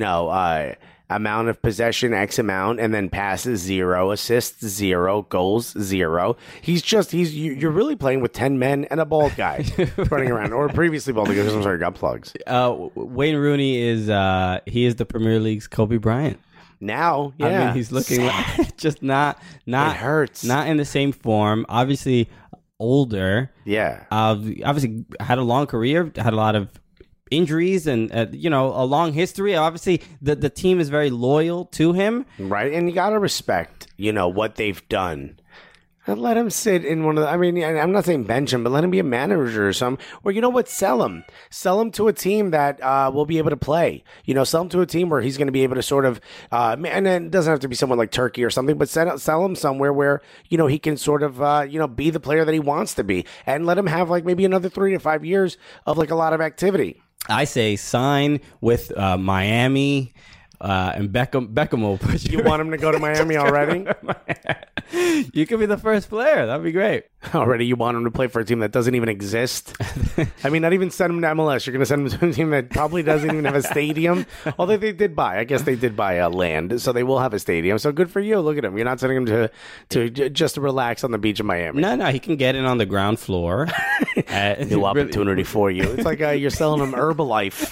amount of possession, X amount, and then passes 0, assists 0, goals 0. You're really playing with 10 men and a bald guy running around, or previously bald guy. I'm sorry, got plugs. Wayne Rooney is the Premier League's Kobe Bryant. Now, I mean, he's looking like just not it hurts. Not in the same form. Obviously, older. Yeah. Obviously, had a long career. Had a lot of injuries and a long history. Obviously, the team is very loyal to him. Right, and you gotta respect what they've done. And let him sit in one of the, I mean, I'm not saying bench him, but let him be a manager or something. Or you know what? Sell him. Sell him to a team that will be able to play. Sell him to a team where he's going to be able to sort of, and then it doesn't have to be someone like Turkey or something, but sell him somewhere where, he can sort of, be the player that he wants to be. And let him have like maybe another 3 to 5 years of like a lot of activity. I say sign with Miami. And Beckham will put you. You want him to go to Miami already? You could be the first player. That'd be great. Already, you want him to play for a team that doesn't even exist? I mean, not even send him to MLS. You're going to send him to a team that probably doesn't even have a stadium. Although they did buy. I guess they did buy land, so they will have a stadium. So good for you. Look at him. You're not sending him to just to relax on the beach in Miami. No, he can get in on the ground floor. New opportunity for you. It's like you're selling him Herbalife.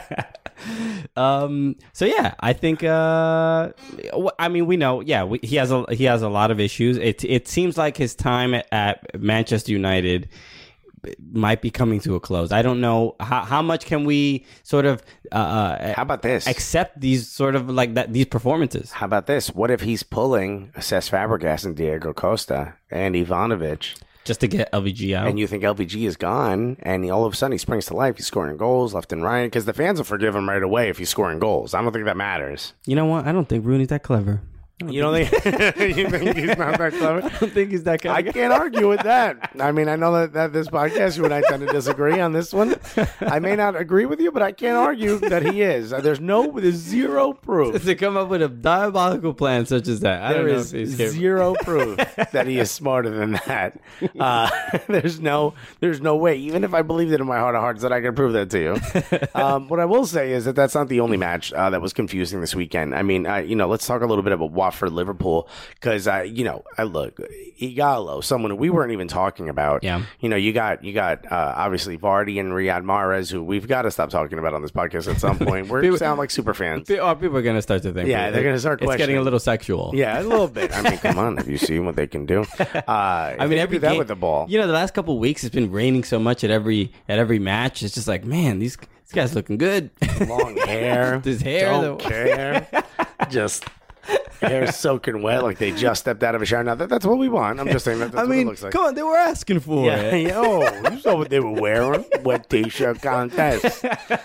So yeah, I think I mean, we know, he has a lot of issues. It seems like his time at Manchester United might be coming to a close. I don't know how much can we sort of how about this? Accept these sort of like that these performances. How about this? What if he's pulling Cesc Fabregas and Diego Costa and Ivanovic just to get LVG out? And you think LVG is gone, and all of a sudden he springs to life. He's scoring goals left and right because the fans will forgive him right away if he's scoring goals. I don't think that matters. You know what? I don't think Rooney's that clever. You don't think you think he's not that clever? I don't think he's that clever. I can't argue with that. I mean, I know that this podcast, you and I tend to disagree on this one. I may not agree with you, but I can't argue that he is. There's zero proof. To come up with a diabolical plan such as that. There is zero proof that he is smarter than that. There's no way. Even if I believed it in my heart of hearts that I could prove that to you. What I will say is that that's not the only match that was confusing this weekend. I mean, let's talk a little bit about Watford Liverpool because I look Ighalo, someone we weren't even talking about. Yeah. You got obviously Vardy and Riyad Mahrez, who we've got to stop talking about on this podcast at some point. We sound like super fans. People are going to start to think. Yeah, they're going to start questioning. It's getting a little sexual. Yeah, a little bit. I mean, come on, have you seen what they can do? I mean, every that game, with the ball. The last couple of weeks it's been raining so much at every match. It's just like, man, these guy's looking good. Long hair. His hair. Don't care. Just hair soaking wet like they just stepped out of a shower. Now, that's what we want. I'm just saying that's what it looks like. Come on, they were asking for it. You saw what they were wearing. Wet t-shirt contest.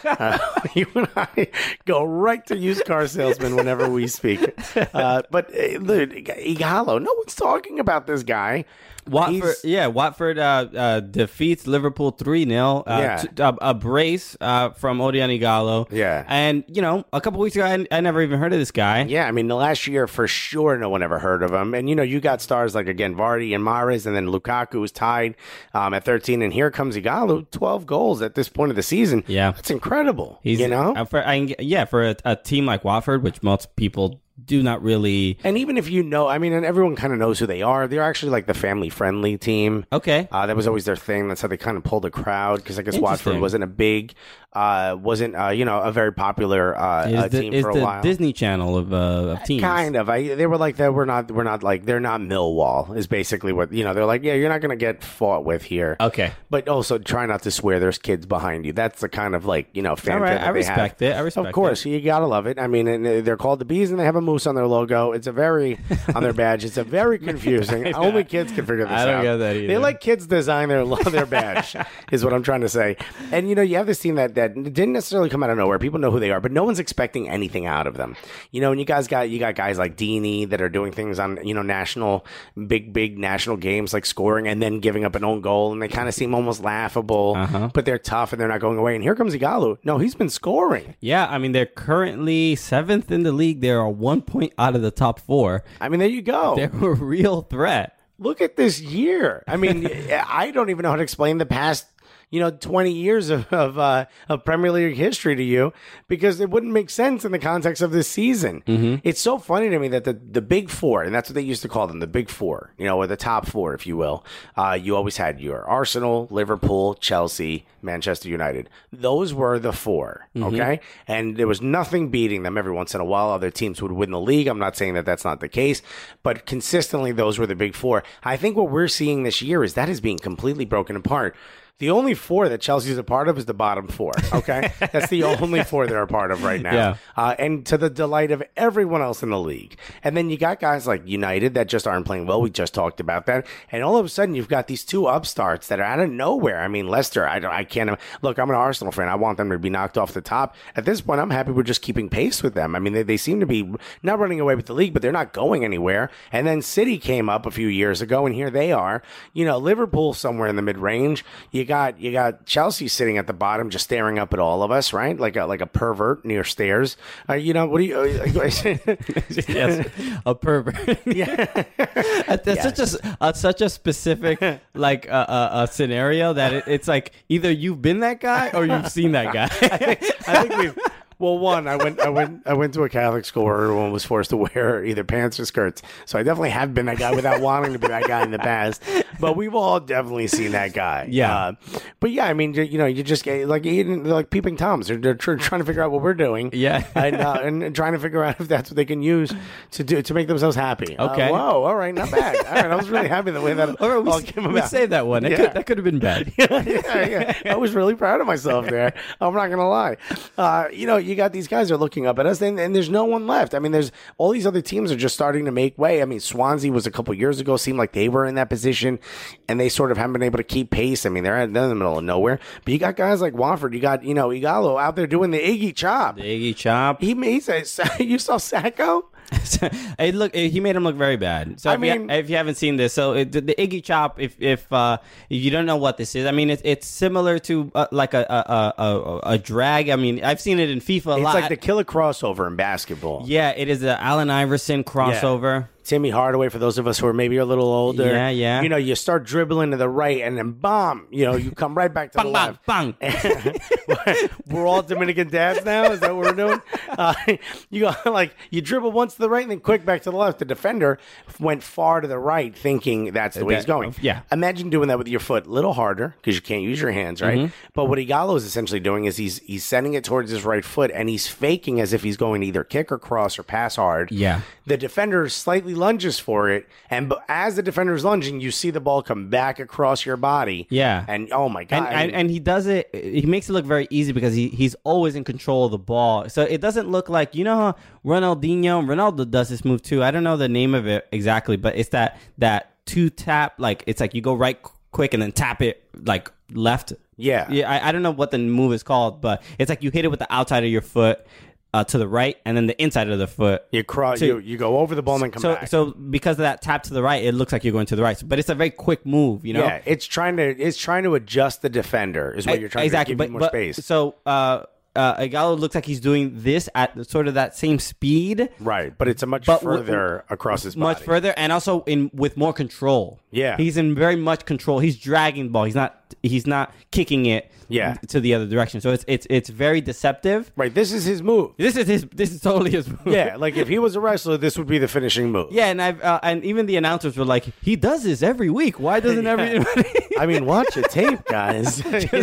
You and I go right to used car salesman whenever we speak. But Ighalo, no one's talking about this guy. Watford defeats Liverpool 3-0. A brace from Odion Ighalo. Yeah. And, a couple weeks ago, I never even heard of this guy. Yeah, I mean, the last year, for sure, no one ever heard of him. And, you got stars like, again, Vardy and Mahrez, and then Lukaku was tied at 13. And here comes Ighalo, 12 goals at this point of the season. Yeah. That's incredible, For a team like Watford, which most people do not really. And even if and everyone kind of knows who they are. They're actually like the family-friendly team. Okay. That was always their thing. That's how they kind of pulled a crowd because I guess Watford wasn't a big, a very popular team for a while. It's the Disney Channel of teams. Kind of. They were like that. We're not like, they're not Millwall is basically what, they're like, yeah, you're not going to get fought with here. Okay. But also try not to swear there's kids behind you. That's the kind of like, fanfare All right, that I respect have. it. I respect it. Of course. You got to love it. I mean, and they're called the Bees and they have a moose on their logo. It's on their badge. It's a very confusing. Only kids can figure this out. I don't get that either. They let kids design their badge, is what I'm trying to say. And you have this team that didn't necessarily come out of nowhere. People know who they are, but no one's expecting anything out of them. And you got guys like Deeney that are doing things on national big national games like scoring and then giving up an own goal, and they kind of seem almost laughable. But they're tough and they're not going away. And here comes Ighalo. No, he's been scoring. Yeah, I mean they're currently 7th in the league. They are 1 point out of the top 4. I mean, there you go. They're a real threat. Look at this year. I mean, I don't even know how to explain the past 20 years of Premier League history to you because it wouldn't make sense in the context of this season. It's so funny to me that the big four, and that's what they used to call them, the big four, or the top four, if you will. You always had your Arsenal, Liverpool, Chelsea, Manchester United. Those were the four, okay? And there was nothing beating them. Every once in a while, other teams would win the league. I'm not saying that that's not the case, but consistently, those were the big four. I think what we're seeing this year is that is being completely broken apart. The only four that Chelsea's a part of is the bottom four, okay? That's the only four they're a part of right now. Yeah. And to the delight of everyone else in the league. And then you got guys like United that just aren't playing well. We just talked about that. And all of a sudden, you've got these two upstarts that are out of nowhere. I mean, Leicester, I can't... Look, I'm an Arsenal fan. I want them to be knocked off the top. At this point, I'm happy we're just keeping pace with them. I mean, they seem to be not running away with the league, but they're not going anywhere. And then City came up a few years ago, and here they are. Liverpool somewhere in the mid-range. You got Chelsea sitting at the bottom, just staring up at all of us, right? Like a pervert near stairs. What do you? Yes, a pervert. Yeah, that's such a specific a scenario that it's like either you've been that guy or you've seen that guy. I think Well, one, I went to a Catholic school where everyone was forced to wear either pants or skirts. So I definitely have been that guy without wanting to be that guy in the past. But we've all definitely seen that guy. Yeah. But yeah, I mean, you just get like peeping Toms. They're trying to figure out what we're doing. Yeah. and trying to figure out if that's what they can use to make themselves happy. Okay. Whoa. All right. Not bad. All right. I was really happy the way that all came about. We saved that one. That could have been bad. yeah. I was really proud of myself there. I'm not gonna lie. You got these guys are looking up at us, and there's no one left. I mean, there's all these other teams are just starting to make way. I mean, Swansea was a couple years ago, seemed like they were in that position, and they sort of haven't been able to keep pace. I mean, they're in the middle of nowhere. But you got guys like Watford. You got Igalo out there doing the Iggy Chop. The Iggy Chop. He says, you saw Sacco? He made him look very bad. So if you haven't seen this, so the Iggy Chop, if you don't know what this is, I mean it's similar to like a drag. I mean, I've seen it in FIFA a lot. It's like the killer crossover in basketball. Yeah, it is the Allen Iverson crossover. Yeah. Timmy Hardaway, for those of us who are maybe a little older. Yeah. You start dribbling to the right and then bomb, you come right back to the left. Bang. We're all Dominican dads now? Is that what we're doing? You go you dribble once to the right and then quick back to the left. The defender went far to the right thinking that's the way he's going. Yeah. Imagine doing that with your foot a little harder because you can't use your hands, right? Mm-hmm. But what Igalo is essentially doing is he's sending it towards his right foot and he's faking as if he's going to either kick or cross or pass hard. Yeah. The defender slightly lunges for it, and as the defender is lunging, you see the ball come back across your body. Yeah. And oh my God. And he does it, he makes it look very easy because he's always in control of the ball. So it doesn't look like, how Ronaldo does this move too. I don't know the name of it exactly, but it's that two tap, like it's like you go right quick and then tap it like left. Yeah. I don't know what the move is called, but it's like you hit it with the outside of your foot to the right, and then the inside of the foot. You cross. You go over the ball and then come back. So because of that tap to the right, it looks like you're going to the right. But it's a very quick move, Yeah, it's trying to adjust the defender. Is what you're trying to give more space. So Igalo looks like he's doing this at sort of that same speed, right? But it's a much further across his body, much further, and also with more control. Yeah, he's in very much control. He's dragging the ball. He's not kicking it. To the other direction. So it's very deceptive. Right. This is his move. This is totally his move. Yeah. Like if he was a wrestler, this would be the finishing move. Yeah, and and even the announcers were like, he does this every week. Why doesn't everybody? I mean, watch your tape, guys.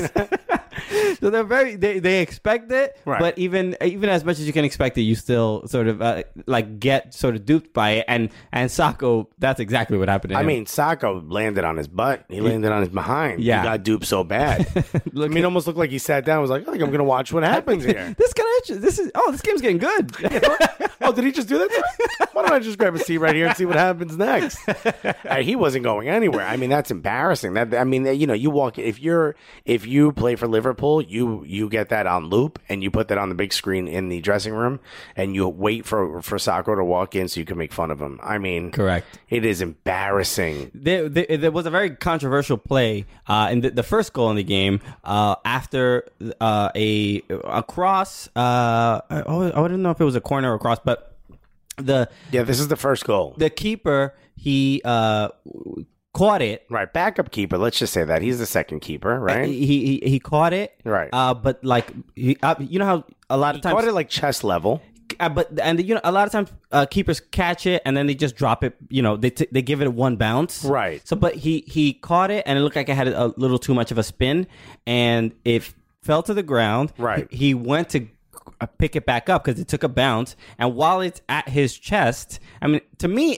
So they're they expect it, right. But even as much as you can expect it, you still sort of get sort of duped by it. And Sacco, that's exactly what happened to him. I mean, Sacco landed on his butt. He landed on his behind. Yeah. He got duped so bad. It almost looked like he sat down and was like, I think I'm going to watch what happens here. This game's getting good. Oh, did he just do that? Why don't I just grab a seat right here and see what happens next? He wasn't going anywhere. I mean, that's embarrassing. You walk, if you play for Liverpool, you get that on loop and you put that on the big screen in the dressing room and you wait for Sacco to walk in so you can make fun of him. I mean, correct. It is embarrassing. There was a very controversial play in the first goal in the game after a cross. I don't know if it was a corner or a cross, but this is the first goal. The keeper, he caught it. Right, backup keeper. Let's just say that he's the second keeper, right? He caught it. Right. But like you know how a lot of times caught it like chest level. A lot of times keepers catch it and then they just drop it. They give it one bounce. Right. So, but he caught it and it looked like it had a little too much of a spin and it fell to the ground. Right. He went to pick it back up because it took a bounce, and while it's at his chest, I mean, to me,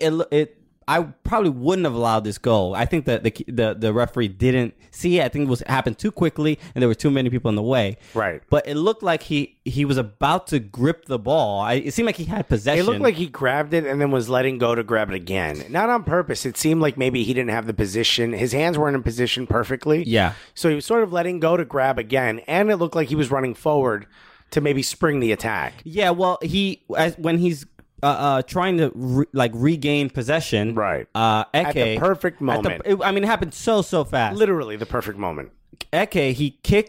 I probably wouldn't have allowed this goal. I think that the referee didn't see it. I think it happened too quickly, and there were too many people in the way. Right. But it looked like he was about to grip the ball. It seemed like he had possession. It looked like he grabbed it and then was letting go to grab it again. Not on purpose. It seemed like maybe he didn't have the position. His hands weren't in position perfectly. Yeah. So he was sort of letting go to grab again, and it looked like he was running forward to maybe spring the attack. Yeah, well, when he's trying to regain possession, right? Eke, at the perfect moment. It happened so fast. Literally the perfect moment. Eke, he kicks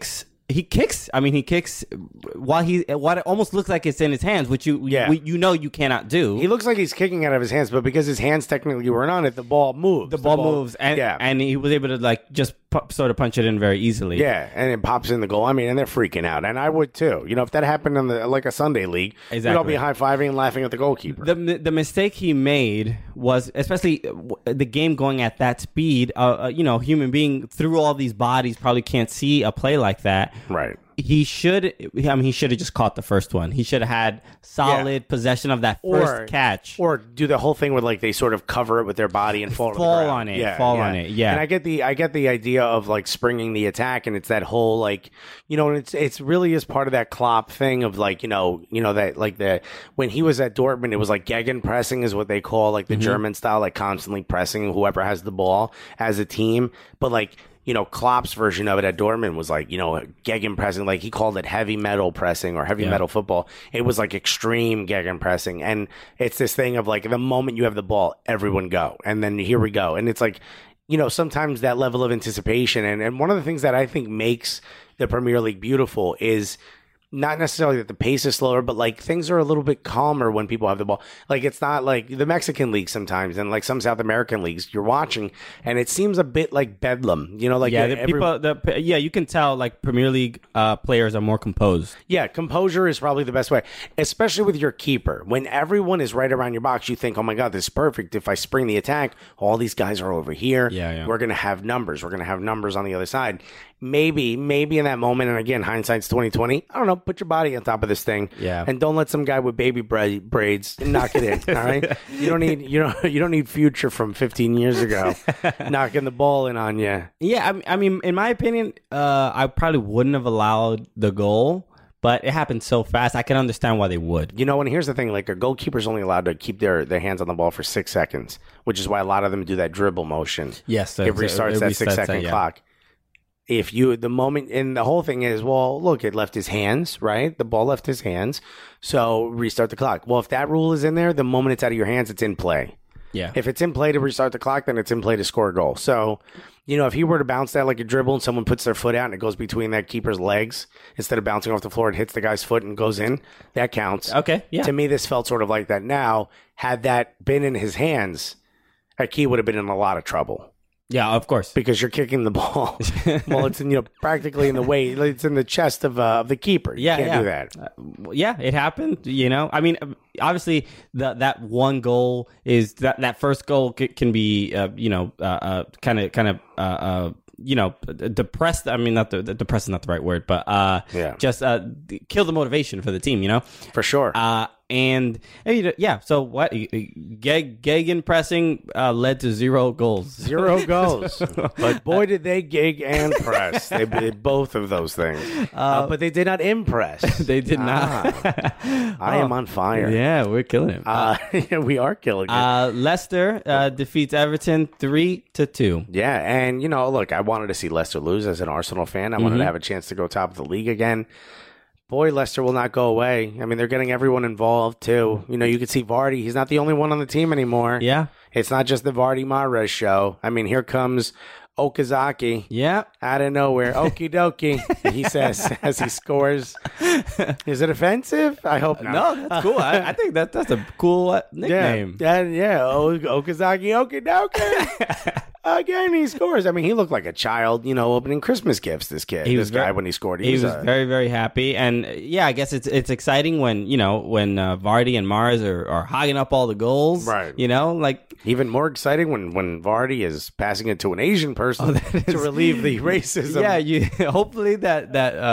he kicks. I mean, he kicks what it almost looks like it's in his hands, which you cannot do. He looks like he's kicking out of his hands, but because his hands technically weren't on it, the ball moves. The ball moves, and he was able to like just sort of punch it in very easily. Yeah, and it pops in the goal. I mean, and they're freaking out, and I would too. You know, if that happened on like a Sunday league, we'd all be high fiving and laughing at the goalkeeper. The mistake he made was, especially the game going at that speed. Human being through all these bodies probably can't see a play like that. Right. He should have just caught the first one. He should have had solid possession of that first catch. Or do the whole thing where like they sort of cover it with their body and fall on it. On it. Yeah. And I get the idea of like springing the attack, and it's that whole like, you know, and it's really is part of that Klopp thing of like, you know that like when he was at Dortmund, it was like gegenpressing is what they call like the German style, like constantly pressing whoever has the ball as a team. But like, you know, Klopp's version of it at Dortmund was like, you know, gegenpressing, like he called it heavy metal pressing or heavy metal football. It was like extreme gegenpressing. And it's this thing of like the moment you have the ball, everyone go. And then here we go. And it's like, you know, sometimes that level of anticipation. And one of the things that I think makes the Premier League beautiful is not necessarily that the pace is slower, but like things are a little bit calmer when people have the ball. Like it's not like the Mexican league sometimes, and like some South American leagues you're watching, and it seems a bit like bedlam. You know, like you can tell like Premier League players are more composed. Yeah, composure is probably the best way, especially with your keeper. When everyone is right around your box, you think, "Oh my God, this is perfect. If I spring the attack, all these guys are over here. We're gonna have numbers. We're gonna have numbers on the other side." Maybe in that moment, and again, hindsight's 20/20. I don't know. Put your body on top of this thing, and don't let some guy with baby braids knock it in. All right, you don't need Future from 15 years ago knocking the ball in on you. Yeah, I mean, in my opinion, I probably wouldn't have allowed the goal, but it happened so fast. I can understand why they would. You know, and here's the thing: like a goalkeeper's only allowed to keep their hands on the ball for 6 seconds, which is why a lot of them do that dribble motion. Yes, it restarts that 6 second clock. If you, the moment, and the whole thing is, well, look, it left his hands, right? The ball left his hands. So restart the clock. Well, if that rule is in there, the moment it's out of your hands, it's in play. Yeah. If it's in play to restart the clock, then it's in play to score a goal. So, you know, if he were to bounce that like a dribble and someone puts their foot out and it goes between that keeper's legs, instead of bouncing off the floor, it hits the guy's foot and goes in, that counts. Okay. Yeah. To me, this felt sort of like that. Now, had that been in his hands, Aki would have been in a lot of trouble. Yeah, of course. Because you're kicking the ball. Well, it's practically in the way. It's in the chest of the keeper. You can't do that. It happened. You know, I mean, obviously that one goal is that first goal can be depressed. I mean, depressed is not the right word, but just kill the motivation for the team. You know, for sure. So what? Gegen pressing led to 0 goals. 0 goals. But boy, did they gig and press. They did both of those things. But they did not impress. They did not. I am on fire. Yeah, we're killing him. We are killing him. Leicester defeats Everton 3-2. Yeah, and look, I wanted to see Leicester lose as an Arsenal fan. I wanted to have a chance to go top of the league again. Boy, Leicester will not go away. I mean, they're getting everyone involved, too. You can see Vardy. He's not the only one on the team anymore. Yeah. It's not just the Vardy-Mahrez show. I mean, here comes Okazaki. Yeah. Out of nowhere. Okie dokie, he says as he scores. Is it offensive? I hope not. No, that's cool. I think that's a cool nickname. Yeah. Okazaki, okie dokie. Again, he scores. I mean, he looked like a child, opening Christmas gifts, this guy, when he scored. He was very, very happy. And, I guess it's exciting when Vardy and Mahrez are hogging up all the goals. Right. Even more exciting when Vardy is passing it to an Asian person to relieve the racism. Yeah, hopefully that's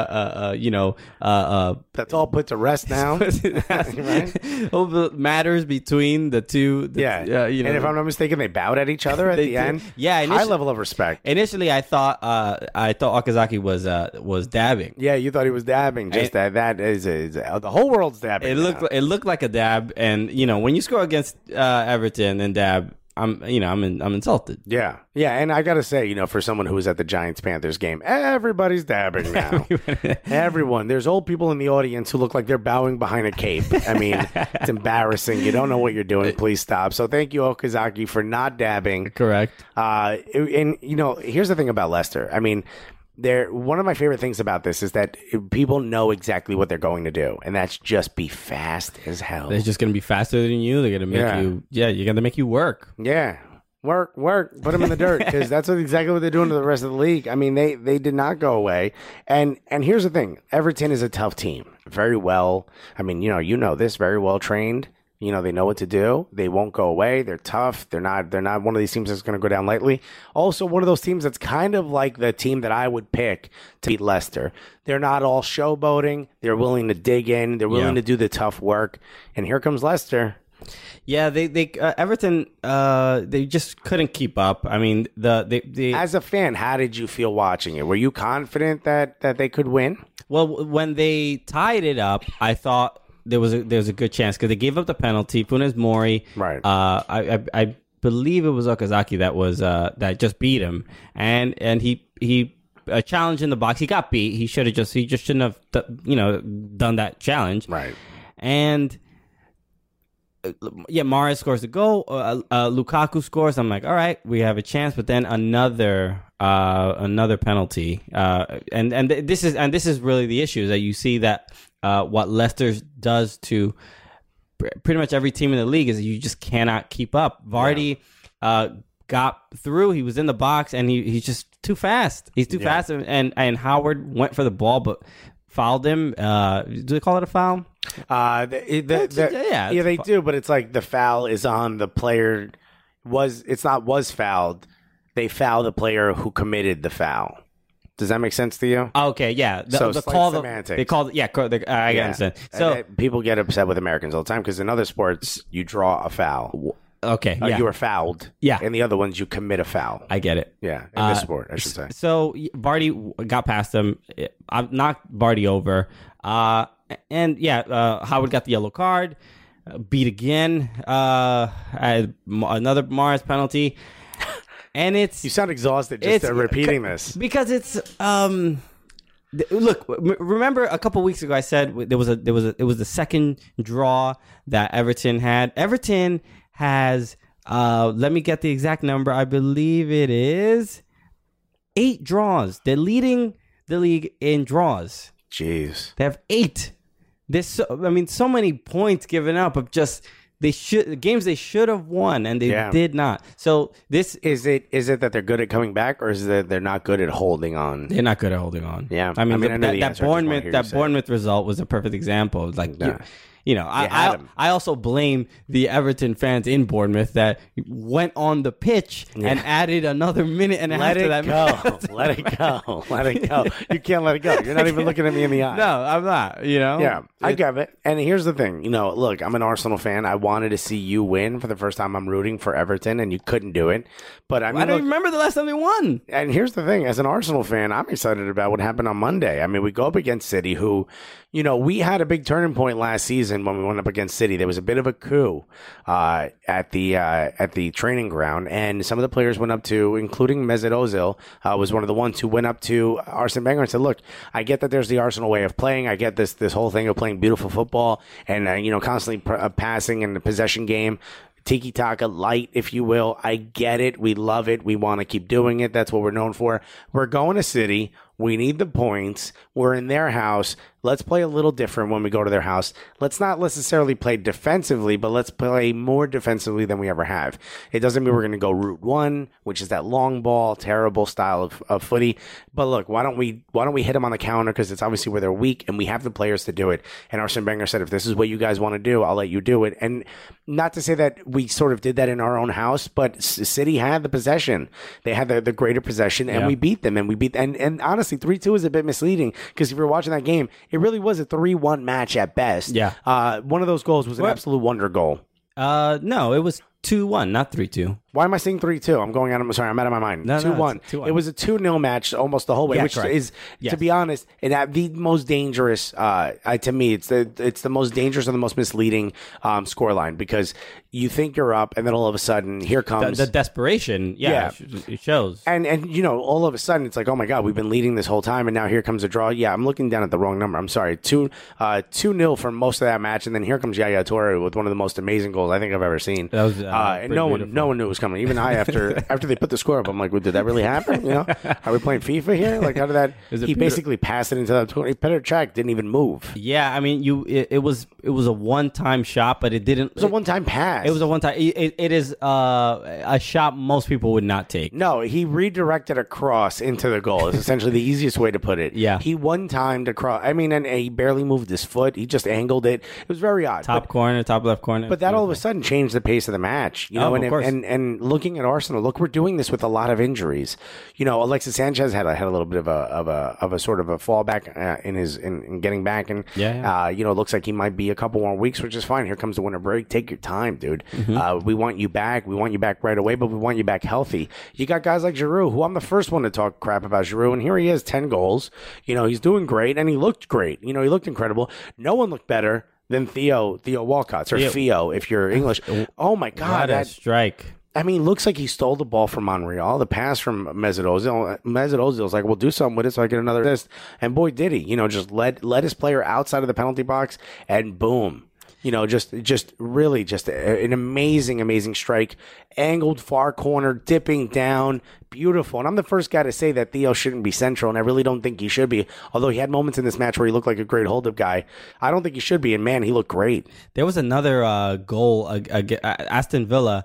all put to rest now. Right? Hope it matters between the two. And if I'm not mistaken, they bowed at each other at the end. Yeah, high level of respect. Initially, I thought Okazaki was dabbing. Yeah, you thought he was dabbing. That is the whole world's dabbing. It looked like a dab, and when you score against Everton and dab, I'm insulted. Yeah, and I gotta say, for someone who was at the Giants-Panthers game, everybody's dabbing now. Everyone. There's old people in the audience who look like they're bowing behind a cape. I mean, it's embarrassing. You don't know what you're doing. Please stop. So thank you, Okazaki, for not dabbing. Correct. And here's the thing about Leicester. I mean, One of my favorite things about this is that people know exactly what they're going to do, and that's just be fast as hell. They're just going to be faster than you. They're going to make you. Yeah, you're going to make you work. Yeah. Work, put them in the dirt, because that's exactly what they're doing to the rest of the league. I mean, they did not go away. And here's the thing. Everton is a tough team. Very well. I mean, you know this, very well trained. They know what to do. They won't go away. They're tough. They're not one of these teams that's going to go down lightly. Also, one of those teams that's kind of like the team that I would pick to beat Leicester. They're not all showboating. They're willing to dig in. They're willing to do the tough work. And here comes Leicester. Yeah, they Everton, they just couldn't keep up. I mean, the as a fan, how did you feel watching it? Were you confident that they could win? Well, when they tied it up, I thought there was a good chance because they gave up the penalty. Funes Mori, right? I believe it was Okazaki that just beat him, and he challenged in the box. He got beat. He just shouldn't have done that challenge, right? And Mahrez scores the goal. Lukaku scores. I'm like, all right, we have a chance. But then another penalty, and this is really the issue, is that you see that what Leicester does to pretty much every team in the league is that you just cannot keep up. Vardy got through. He was in the box, and he's just too fast. He's too fast, and Howard went for the ball, but fouled him. Do they call it a foul? They do, but it's like the foul is on the player. Was fouled. They foul the player who committed the foul. Does that make sense to you? Okay, yeah. The call semantics. They called. Yeah, I understand. So people get upset with Americans all the time because in other sports you draw a foul. Okay, you were fouled. Yeah. In the other ones, you commit a foul. I get it. Yeah, in this sport, I should say. So Vardy got past him. I knocked Vardy over. And Howard got the yellow card. Beat again. Another Mahrez penalty. And you sound exhausted just repeating this. Because it's look, remember a couple weeks ago I said it was the second draw that Everton had. Everton has let me get the exact number. I believe it is 8 draws. They're leading the league in draws. Jeez. They have 8. There's so many points given up of just games they should have won and they did not. So this is it that they're good at coming back, or is it that they're not good at holding on? They're not good at holding on. Yeah. I mean that Bournemouth result was a perfect example. Like I also blame the Everton fans in Bournemouth that went on the pitch and added another minute and a half to that match. Let it go. You can't let it go. You're not even looking at me in the eye. No, I'm not. Yeah, I get it. And here's the thing. Look, I'm an Arsenal fan. I wanted to see you win for the first time. I'm rooting for Everton, and you couldn't do it. But I don't remember the last time they won. And here's the thing. As an Arsenal fan, I'm excited about what happened on Monday. I mean, we go up against City, who, we had a big turning point last season when we went up against City. There was a bit of a coup at the training ground, and some of the players went up to, including Mesut Ozil, was one of the ones who went up to Arsene Wenger and said, "Look, I get that there's the Arsenal way of playing. I get this whole thing of playing beautiful football and constantly passing in the possession game." Tiki-taka light, if you will. I get it. We love it. We want to keep doing it. That's what we're known for. We're going to City. We need the points. We're in their house. Let's play a little different when we go to their house. Let's not necessarily play defensively, but let's play more defensively than we ever have. It doesn't mean we're going to go route one, which is that long ball, terrible style of footy. But look, why don't we hit them on the counter? Because it's obviously where they're weak, and we have the players to do it. And Arsene Wenger said, if this is what you guys want to do, I'll let you do it. And not to say that we sort of did that in our own house, but City had the possession. They had the greater possession, and we beat them. And honestly, 3-2 is a bit misleading, because if you're watching that game, it really was a 3-1 match at best. Yeah. One of those goals was an absolute wonder goal. No, it was 2-1, not 3-2. Why am I saying 3-2? I'm out of my mind. 2-1. It was a 2-0 match almost the whole way, which is, to be honest, the most dangerous. To me, it's the most dangerous and the most misleading scoreline, because you think you're up, and then all of a sudden, here comes the desperation. Yeah, it shows. And all of a sudden, it's like, oh my God, we've been leading this whole time, and now here comes a draw. Yeah, I'm looking down at the wrong number. I'm sorry. 2-0 for most of that match, and then here comes Yaya Toure with one of the most amazing goals I think I've ever seen. That was And no one knew it was coming. Even I, after they put the score up, I'm like, well, did that really happen? You know, are we playing FIFA here? Like, how did that? He basically passed it into the 20. Petr Cech didn't even move. Yeah, I mean, it was a one-time shot, but it didn't. It was a one-time pass. It was a one-time. It is a shot most people would not take. No, he redirected a cross into the goal. It's essentially the easiest way to put it. Yeah, he one-timed a cross. I mean, and he barely moved his foot. He just angled it. It was very odd. Top left corner. But that all of a sudden changed the pace of the match. You know, of course. And looking at Arsenal, look, we're doing this with a lot of injuries. You know, Alexis Sanchez had a little bit of a sort of a fallback in getting back, and you know, it looks like he might be a couple more weeks, which is fine. Here comes the winter break. Take your time, dude. Mm-hmm. We want you back. We want you back right away, but we want you back healthy. You got guys like Giroud, who I'm the first one to talk crap about Giroud, and here he is, 10 goals. You know, he's doing great, and he looked great. You know, he looked incredible. No one looked better than Theo Walcott, or Theo, if you're English. Oh my God, that strike! I mean, looks like he stole the ball from Monreal. The pass from Mesut Ozil. Mesut Ozil's like, "Well, do something with it so I get another assist." And boy, did he! You know, just led his player outside of the penalty box, and boom. You know, just really an amazing strike. Angled far corner, dipping down, beautiful. And I'm the first guy to say that Theo shouldn't be central, and I really don't think he should be. Although he had moments in this match where he looked like a great hold-up guy, I don't think he should be. And man, he looked great. There was another goal, Aston Villa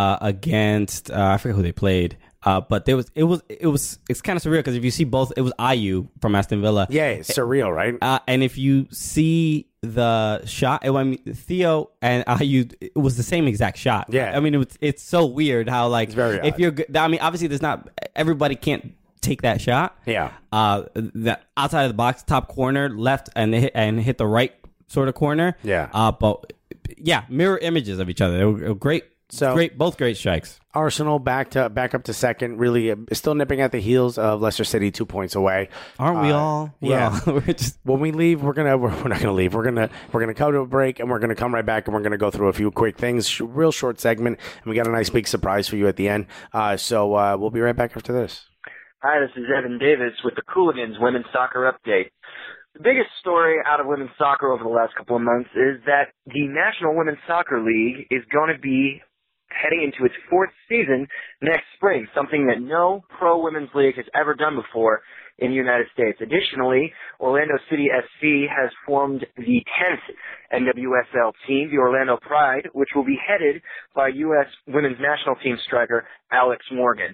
against I forget who they played. But it's kind of surreal because if you see both, it was Ayew from Aston Villa. Yeah, it's surreal, right? And if you see the shot, I mean, Theo and Ayew, it was the same exact shot. Yeah, I mean, it's so weird how like it's very if you're, I mean, obviously there's not everybody can't take that shot. Yeah, that outside of the box, top corner, left and hit the right sort of corner. Yeah, but yeah, mirror images of each other. They were great. So both great strikes. Arsenal back up to second, really still nipping at the heels of Leicester City, 2 points away. Aren't we all? Yeah. When we leave, we're not gonna leave. We're gonna come to a break, and we're gonna come right back, and we're gonna go through a few quick things. Real short segment, and we got a nice big surprise for you at the end. So we'll be right back after this. Hi, this is Evan Davis with the Cooligans Women's Soccer Update. The biggest story out of women's soccer over the last couple of months is that the National Women's Soccer League is going to be heading into its 4th season next spring, something that no pro women's league has ever done before in the United States. Additionally, Orlando City FC has formed the 10th NWSL team, the Orlando Pride, which will be headed by U.S. women's national team striker Alex Morgan.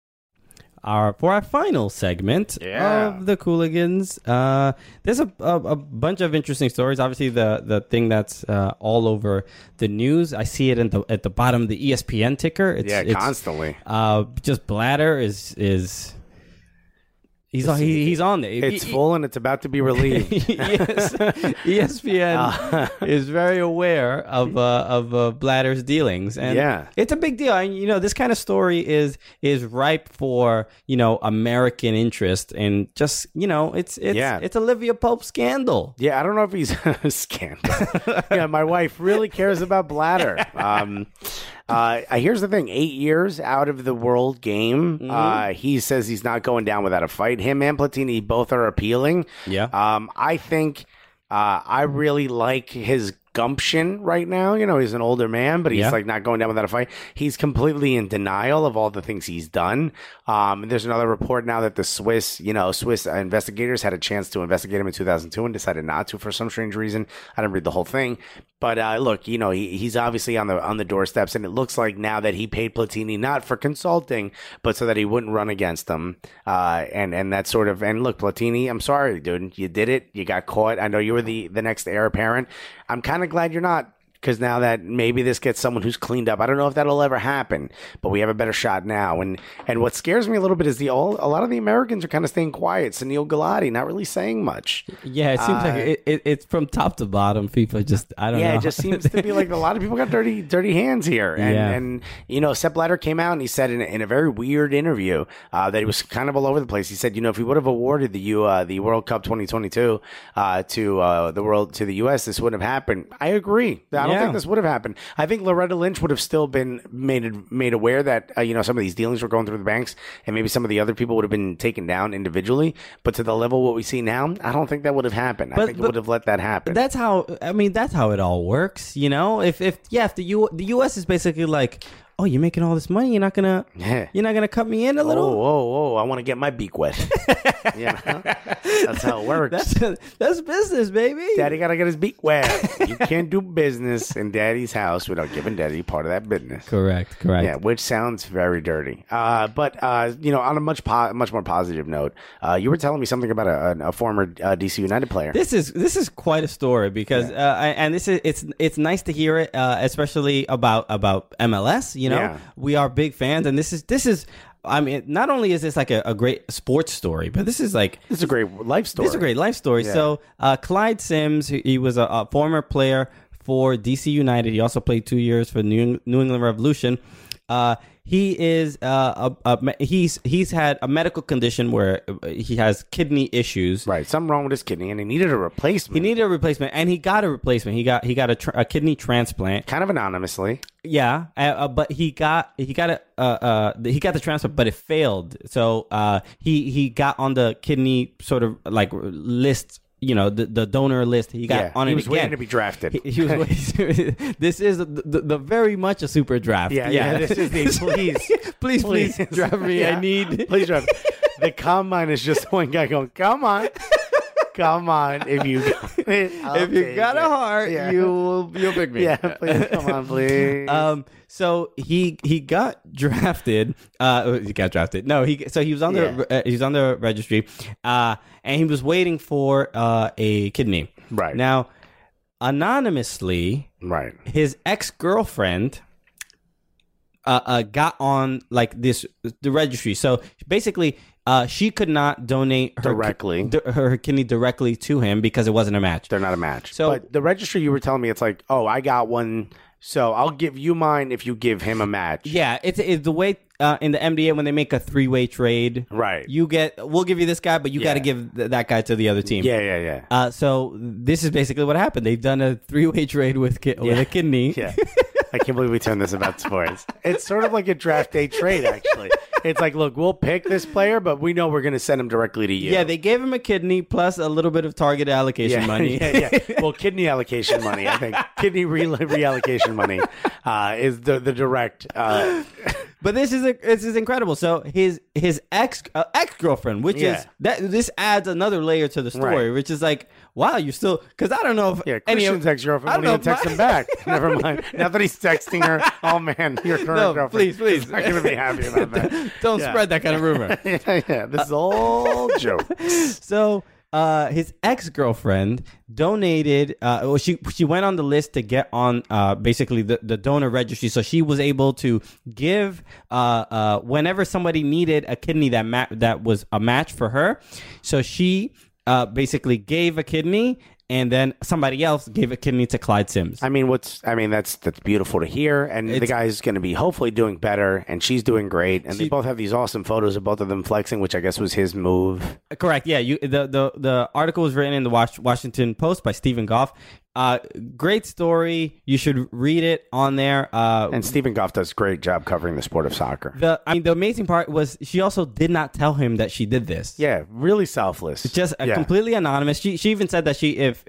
For our final segment of the Cooligans, there's a bunch of interesting stories. Obviously, the thing that's all over the news, I see it at the bottom of the ESPN ticker. It's constantly. Just Blatter is. He's on there. It's full and it's about to be relieved. Yes, ESPN is very aware of Blatter's dealings, and it's a big deal. And you know, this kind of story is ripe for American interest, and just it's Olivia Pope's scandal. Yeah, I don't know if he's a scandal. Yeah, my wife really cares about Blatter. Here's the thing: 8 years out of the world game, he says he's not going down without a fight. Him and Platini both are appealing. Yeah. I think I really like his gumption right now. You know, he's an older man, but he's like not going down without a fight. He's completely in denial of all the things he's done. There's another report now that the Swiss investigators had a chance to investigate him in 2002 and decided not to for some strange reason. I didn't read the whole thing. But look, he's obviously on the doorsteps, and it looks like now that he paid Platini not for consulting, but so that he wouldn't run against them. And that sort of, and look, Platini, I'm sorry, dude, you did it. You got caught. I know you were the next heir apparent. I'm kind of glad you're not, because now that maybe this gets someone who's cleaned up. I don't know if that'll ever happen, but we have a better shot now. And what scares me a little bit is a lot of the Americans are kind of staying quiet. Sunil Gulati not really saying much. Yeah, it seems like it's from top to bottom. FIFA just, I don't know. Yeah, it just seems to be like a lot of people got dirty hands here. And Sepp Blatter came out and he said in a very weird interview that he was kind of all over the place. He said, if he would have awarded the World Cup 2022 to the U.S., this wouldn't have happened. I agree. I don't think this would have happened. I think Loretta Lynch would have still been made aware that some of these dealings were going through the banks, and maybe some of the other people would have been taken down individually. But to the level what we see now, I don't think that would have happened. I think it would have let that happen. That's how it all works. If the U.S. is basically like, oh, you're making all this money, you're not gonna cut me in a little? Oh, I want to get my beak wet. That's how it works. That's business, baby. Daddy gotta get his beak wet. You can't do business in Daddy's house without giving Daddy part of that business. Correct. Yeah, which sounds very dirty. But on a much more positive note, you were telling me something about a former DC United player. This is quite a story because it's nice to hear it, especially about MLS. We are big fans, and this is. I mean, not only is this like a great sports story, but this is a great life story. Yeah. So, Clyde Sims, he was a former player for DC United. He also played 2 years for New England Revolution. He is he's had a medical condition where he has kidney issues. Right, something wrong with his kidney, and he needed a replacement. And he got a replacement. He got a kidney transplant, kind of anonymously. Yeah, but he got the transplant, but it failed. So he got on the kidney sort of like list. The donor list. He got on it. He was waiting to be drafted. He was waiting. This is the very much a super draft. Yeah. This is the please draft me. Yeah. I need. Please draft. The combine is just one guy going, come on. If you got a heart, you'll pick me. Yeah, please, come on, please. So he got drafted. He got drafted. No, he was on the registry, and he was waiting for a kidney. Right now, anonymously, right, his ex-girlfriend got on the registry. So basically, she could not donate her kidney directly to him because it wasn't a match. They're not a match. So but the registry, you were telling me, it's like, oh, I got one, so I'll give you mine if you give him a match. Yeah, it's the way in the NBA when they make a 3-way trade. Right. We'll give you this guy, but you got to give that guy to the other team. Yeah. So this is basically what happened. They've done a 3-way trade with a kidney. Yeah. I can't believe we turned this about sports. It's sort of like a draft day trade, actually. It's like, look, we'll pick this player, but we know we're going to send him directly to you. Yeah, they gave him a kidney plus a little bit of target allocation money. Yeah. Well, kidney allocation money, I think. Kidney reallocation money is the direct. But this is incredible. So his ex-girlfriend, which is this adds another layer to the story, which is like, wow, you're still, because I don't know if Christian's ex-girlfriend won't even text him back. Never mind. Now that he's texting her, oh man, your current girlfriend. Please, not going to be happy about that. Don't spread that kind of rumor. Yeah. This is all joke. So his ex-girlfriend donated. She went on the list to get on basically the donor registry, so she was able to give whenever somebody needed a kidney that was a match for her. So she basically gave a kidney, and then somebody else gave a kidney to Clyde Sims. That's beautiful to hear, and the guy's going to be hopefully doing better, and she's doing great, and they both have these awesome photos of both of them flexing, which I guess was his move. Correct. Yeah. The article was written in the Washington Post by Stephen Goff. Great story. You should read it on there. And Stephen Goff does a great job covering the sport of soccer. The amazing part was she also did not tell him that she did this. Yeah, really selfless. Just completely anonymous. She even said that if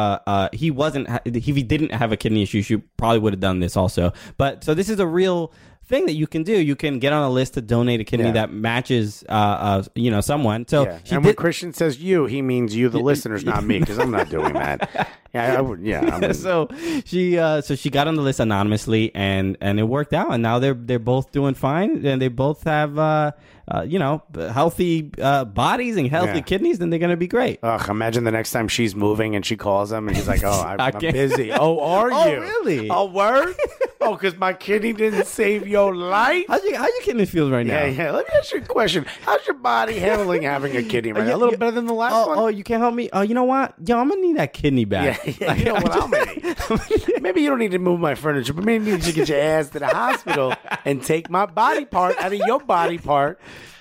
he didn't have a kidney issue, she probably would have done this also. But so this is a real thing that you can do. You can get on a list to donate a kidney that matches someone. So when Christian says you, he means you, the listeners, not me, because I'm not doing that. So she got on the list anonymously, and it worked out, and now they're both doing fine, and they both have healthy bodies and healthy kidneys, then they're gonna be great. Ugh, imagine the next time she's moving and she calls him and he's like, "Oh, I'm busy." Oh, are you? Oh, really? Oh, word? Oh, because my kidney didn't save your life? How your kidney feels right now? Yeah. Let me ask you a question. How's your body handling having a kidney right now? A little better than the last one? Oh, you can't help me? Oh, you know what? Yo, I'm going to need that kidney back. Yeah, you know what I'm going to need? Maybe you don't need to move my furniture, but maybe you need to get your ass to the hospital and take my body part out of your body part.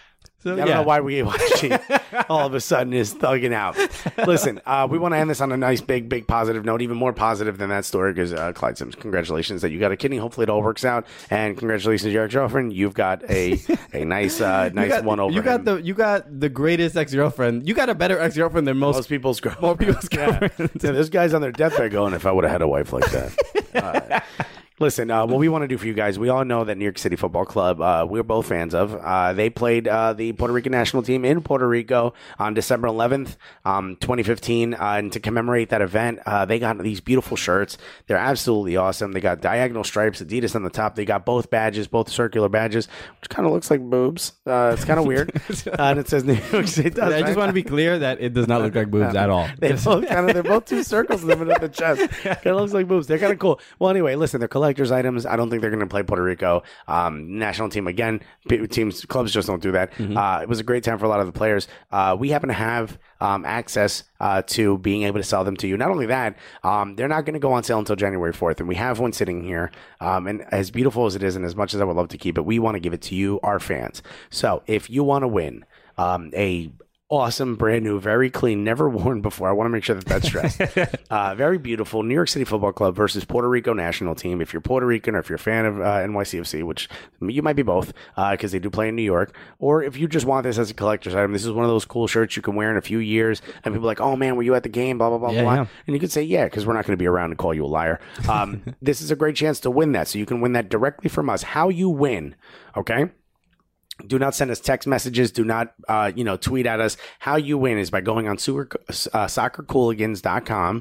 So, I don't know why we all of a sudden is thugging out. Listen, we want to end this on a nice, big positive note, even more positive than that story, because Clyde Sims, congratulations that you got a kidney. Hopefully it all works out. And congratulations to your ex-girlfriend. You've got a nice one over him. You got the greatest ex-girlfriend. You got a better ex-girlfriend than most people's girlfriends. More people's girlfriends. Yeah, there's guys on their deathbed going, if I would have had a wife like that. Listen, what we want to do for you guys, we all know that New York City Football Club, we're both fans of. They played the Puerto Rican national team in Puerto Rico on December 11th, 2015. And to commemorate that event, they got these beautiful shirts. They're absolutely awesome. They got diagonal stripes, Adidas on the top. They got both badges, both circular badges, which kind of looks like boobs. It's kind of weird. And it says New York City. It does, I just want to be clear that it does not look like boobs at all. They're both two circles in the middle of the chest. It looks like boobs. They're kind of cool. Well, anyway, listen, they're collector's items. I don't think they're going to play Puerto Rico. National team again. Clubs just don't do that. It was a great time for a lot of the players. We happen to have access to being able to sell them to you. Not only that, they're not going to go on sale until January 4th, and we have one sitting here. And as beautiful as it is, and as much as I would love to keep it, we want to give it to you, our fans. So if you want to win a awesome, brand new, very clean, never worn before. I want to make sure that that's stressed. Very beautiful New York City Football Club versus Puerto Rico national team. If you're Puerto Rican or if you're a fan of NYCFC, which you might be both because they do play in New York, or if you just want this as a collector's item, this is one of those cool shirts you can wear in a few years and people are like, oh man, were you at the game? Blah, blah, blah, blah. Yeah. And you could say, yeah, because we're not going to be around to call you a liar. This is a great chance to win that. So you can win that directly from us. How you win, okay? Do not send us text messages. Do not, tweet at us. How you win is by going on soccercooligans.com,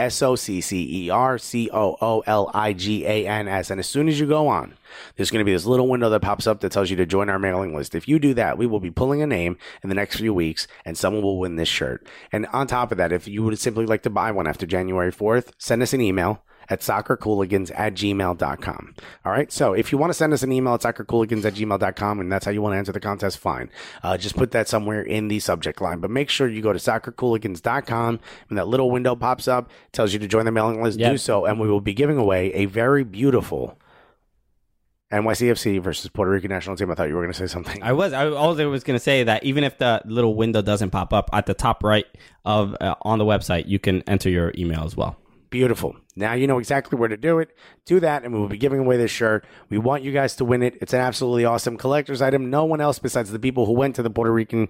SOCCERCOOLIGANS. And as soon as you go on, there's going to be this little window that pops up that tells you to join our mailing list. If you do that, we will be pulling a name in the next few weeks and someone will win this shirt. And on top of that, if you would simply like to buy one after January 4th, send us an email at soccercooligans@gmail.com. All right. So if you want to send us an email at soccercooligans@gmail.com and that's how you want to enter the contest, fine. Just put that somewhere in the subject line. But make sure you go to soccercooligans.com and that little window pops up, tells you to join the mailing list. Yep. Do so, and we will be giving away a very beautiful NYCFC versus Puerto Rican national team. I thought you were going to say something. I was going to say that even if the little window doesn't pop up at the top right of on the website, you can enter your email as well. Beautiful. Now you know exactly where to do it. Do that, and we will be giving away this shirt. We want you guys to win it. It's an absolutely awesome collector's item. No one else besides the people who went to the Puerto Rico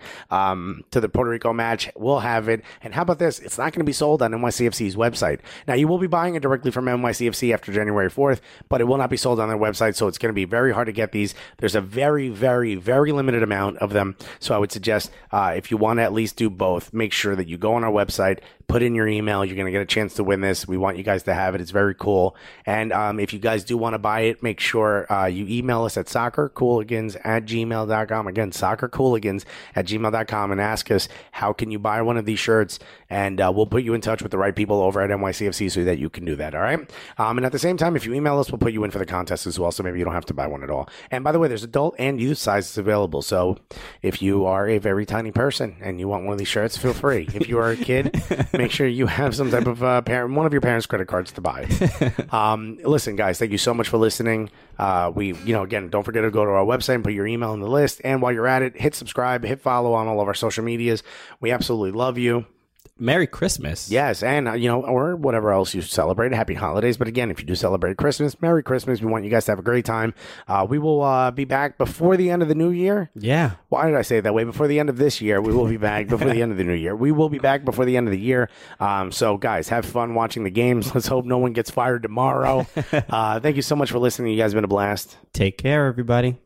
match will have it. And how about this? It's not going to be sold on NYCFC's website. Now, you will be buying it directly from NYCFC after January 4th, but it will not be sold on their website, so it's going to be very hard to get these. There's a very, very, very limited amount of them, so I would suggest if you want to at least do both, make sure that you go on our website, put in your email. You're going to get a chance to win this. We want you guys to have it. It's very cool. And if you guys do want to buy it, make sure you email us at soccercooligans@gmail.com. Again, soccercooligans@gmail.com, and ask us, how can you buy one of these shirts? And we'll put you in touch with the right people over at NYCFC so that you can do that. All right. And at the same time, if you email us, we'll put you in for the contest as well. So maybe you don't have to buy one at all. And by the way, there's adult and youth sizes available. So if you are a very tiny person and you want one of these shirts, feel free. If you are a kid, make sure you have some type of one of your parents' credit cards to buy. Listen, guys, thank you so much for listening. Again, don't forget to go to our website and put your email in the list. And while you're at it, hit subscribe, hit follow on all of our social medias. We absolutely love you. Merry Christmas. Yes, and, or whatever else you celebrate. Happy holidays. But again, if you do celebrate Christmas, Merry Christmas. We want you guys to have a great time. We will be back before the end of the new year. Yeah. Why did I say it that way? Before the end of this year, we will be back before the end of the new year. We will be back before the end of the year. So, guys, have fun watching the games. Let's hope no one gets fired tomorrow. Thank you so much for listening. You guys have been a blast. Take care, everybody.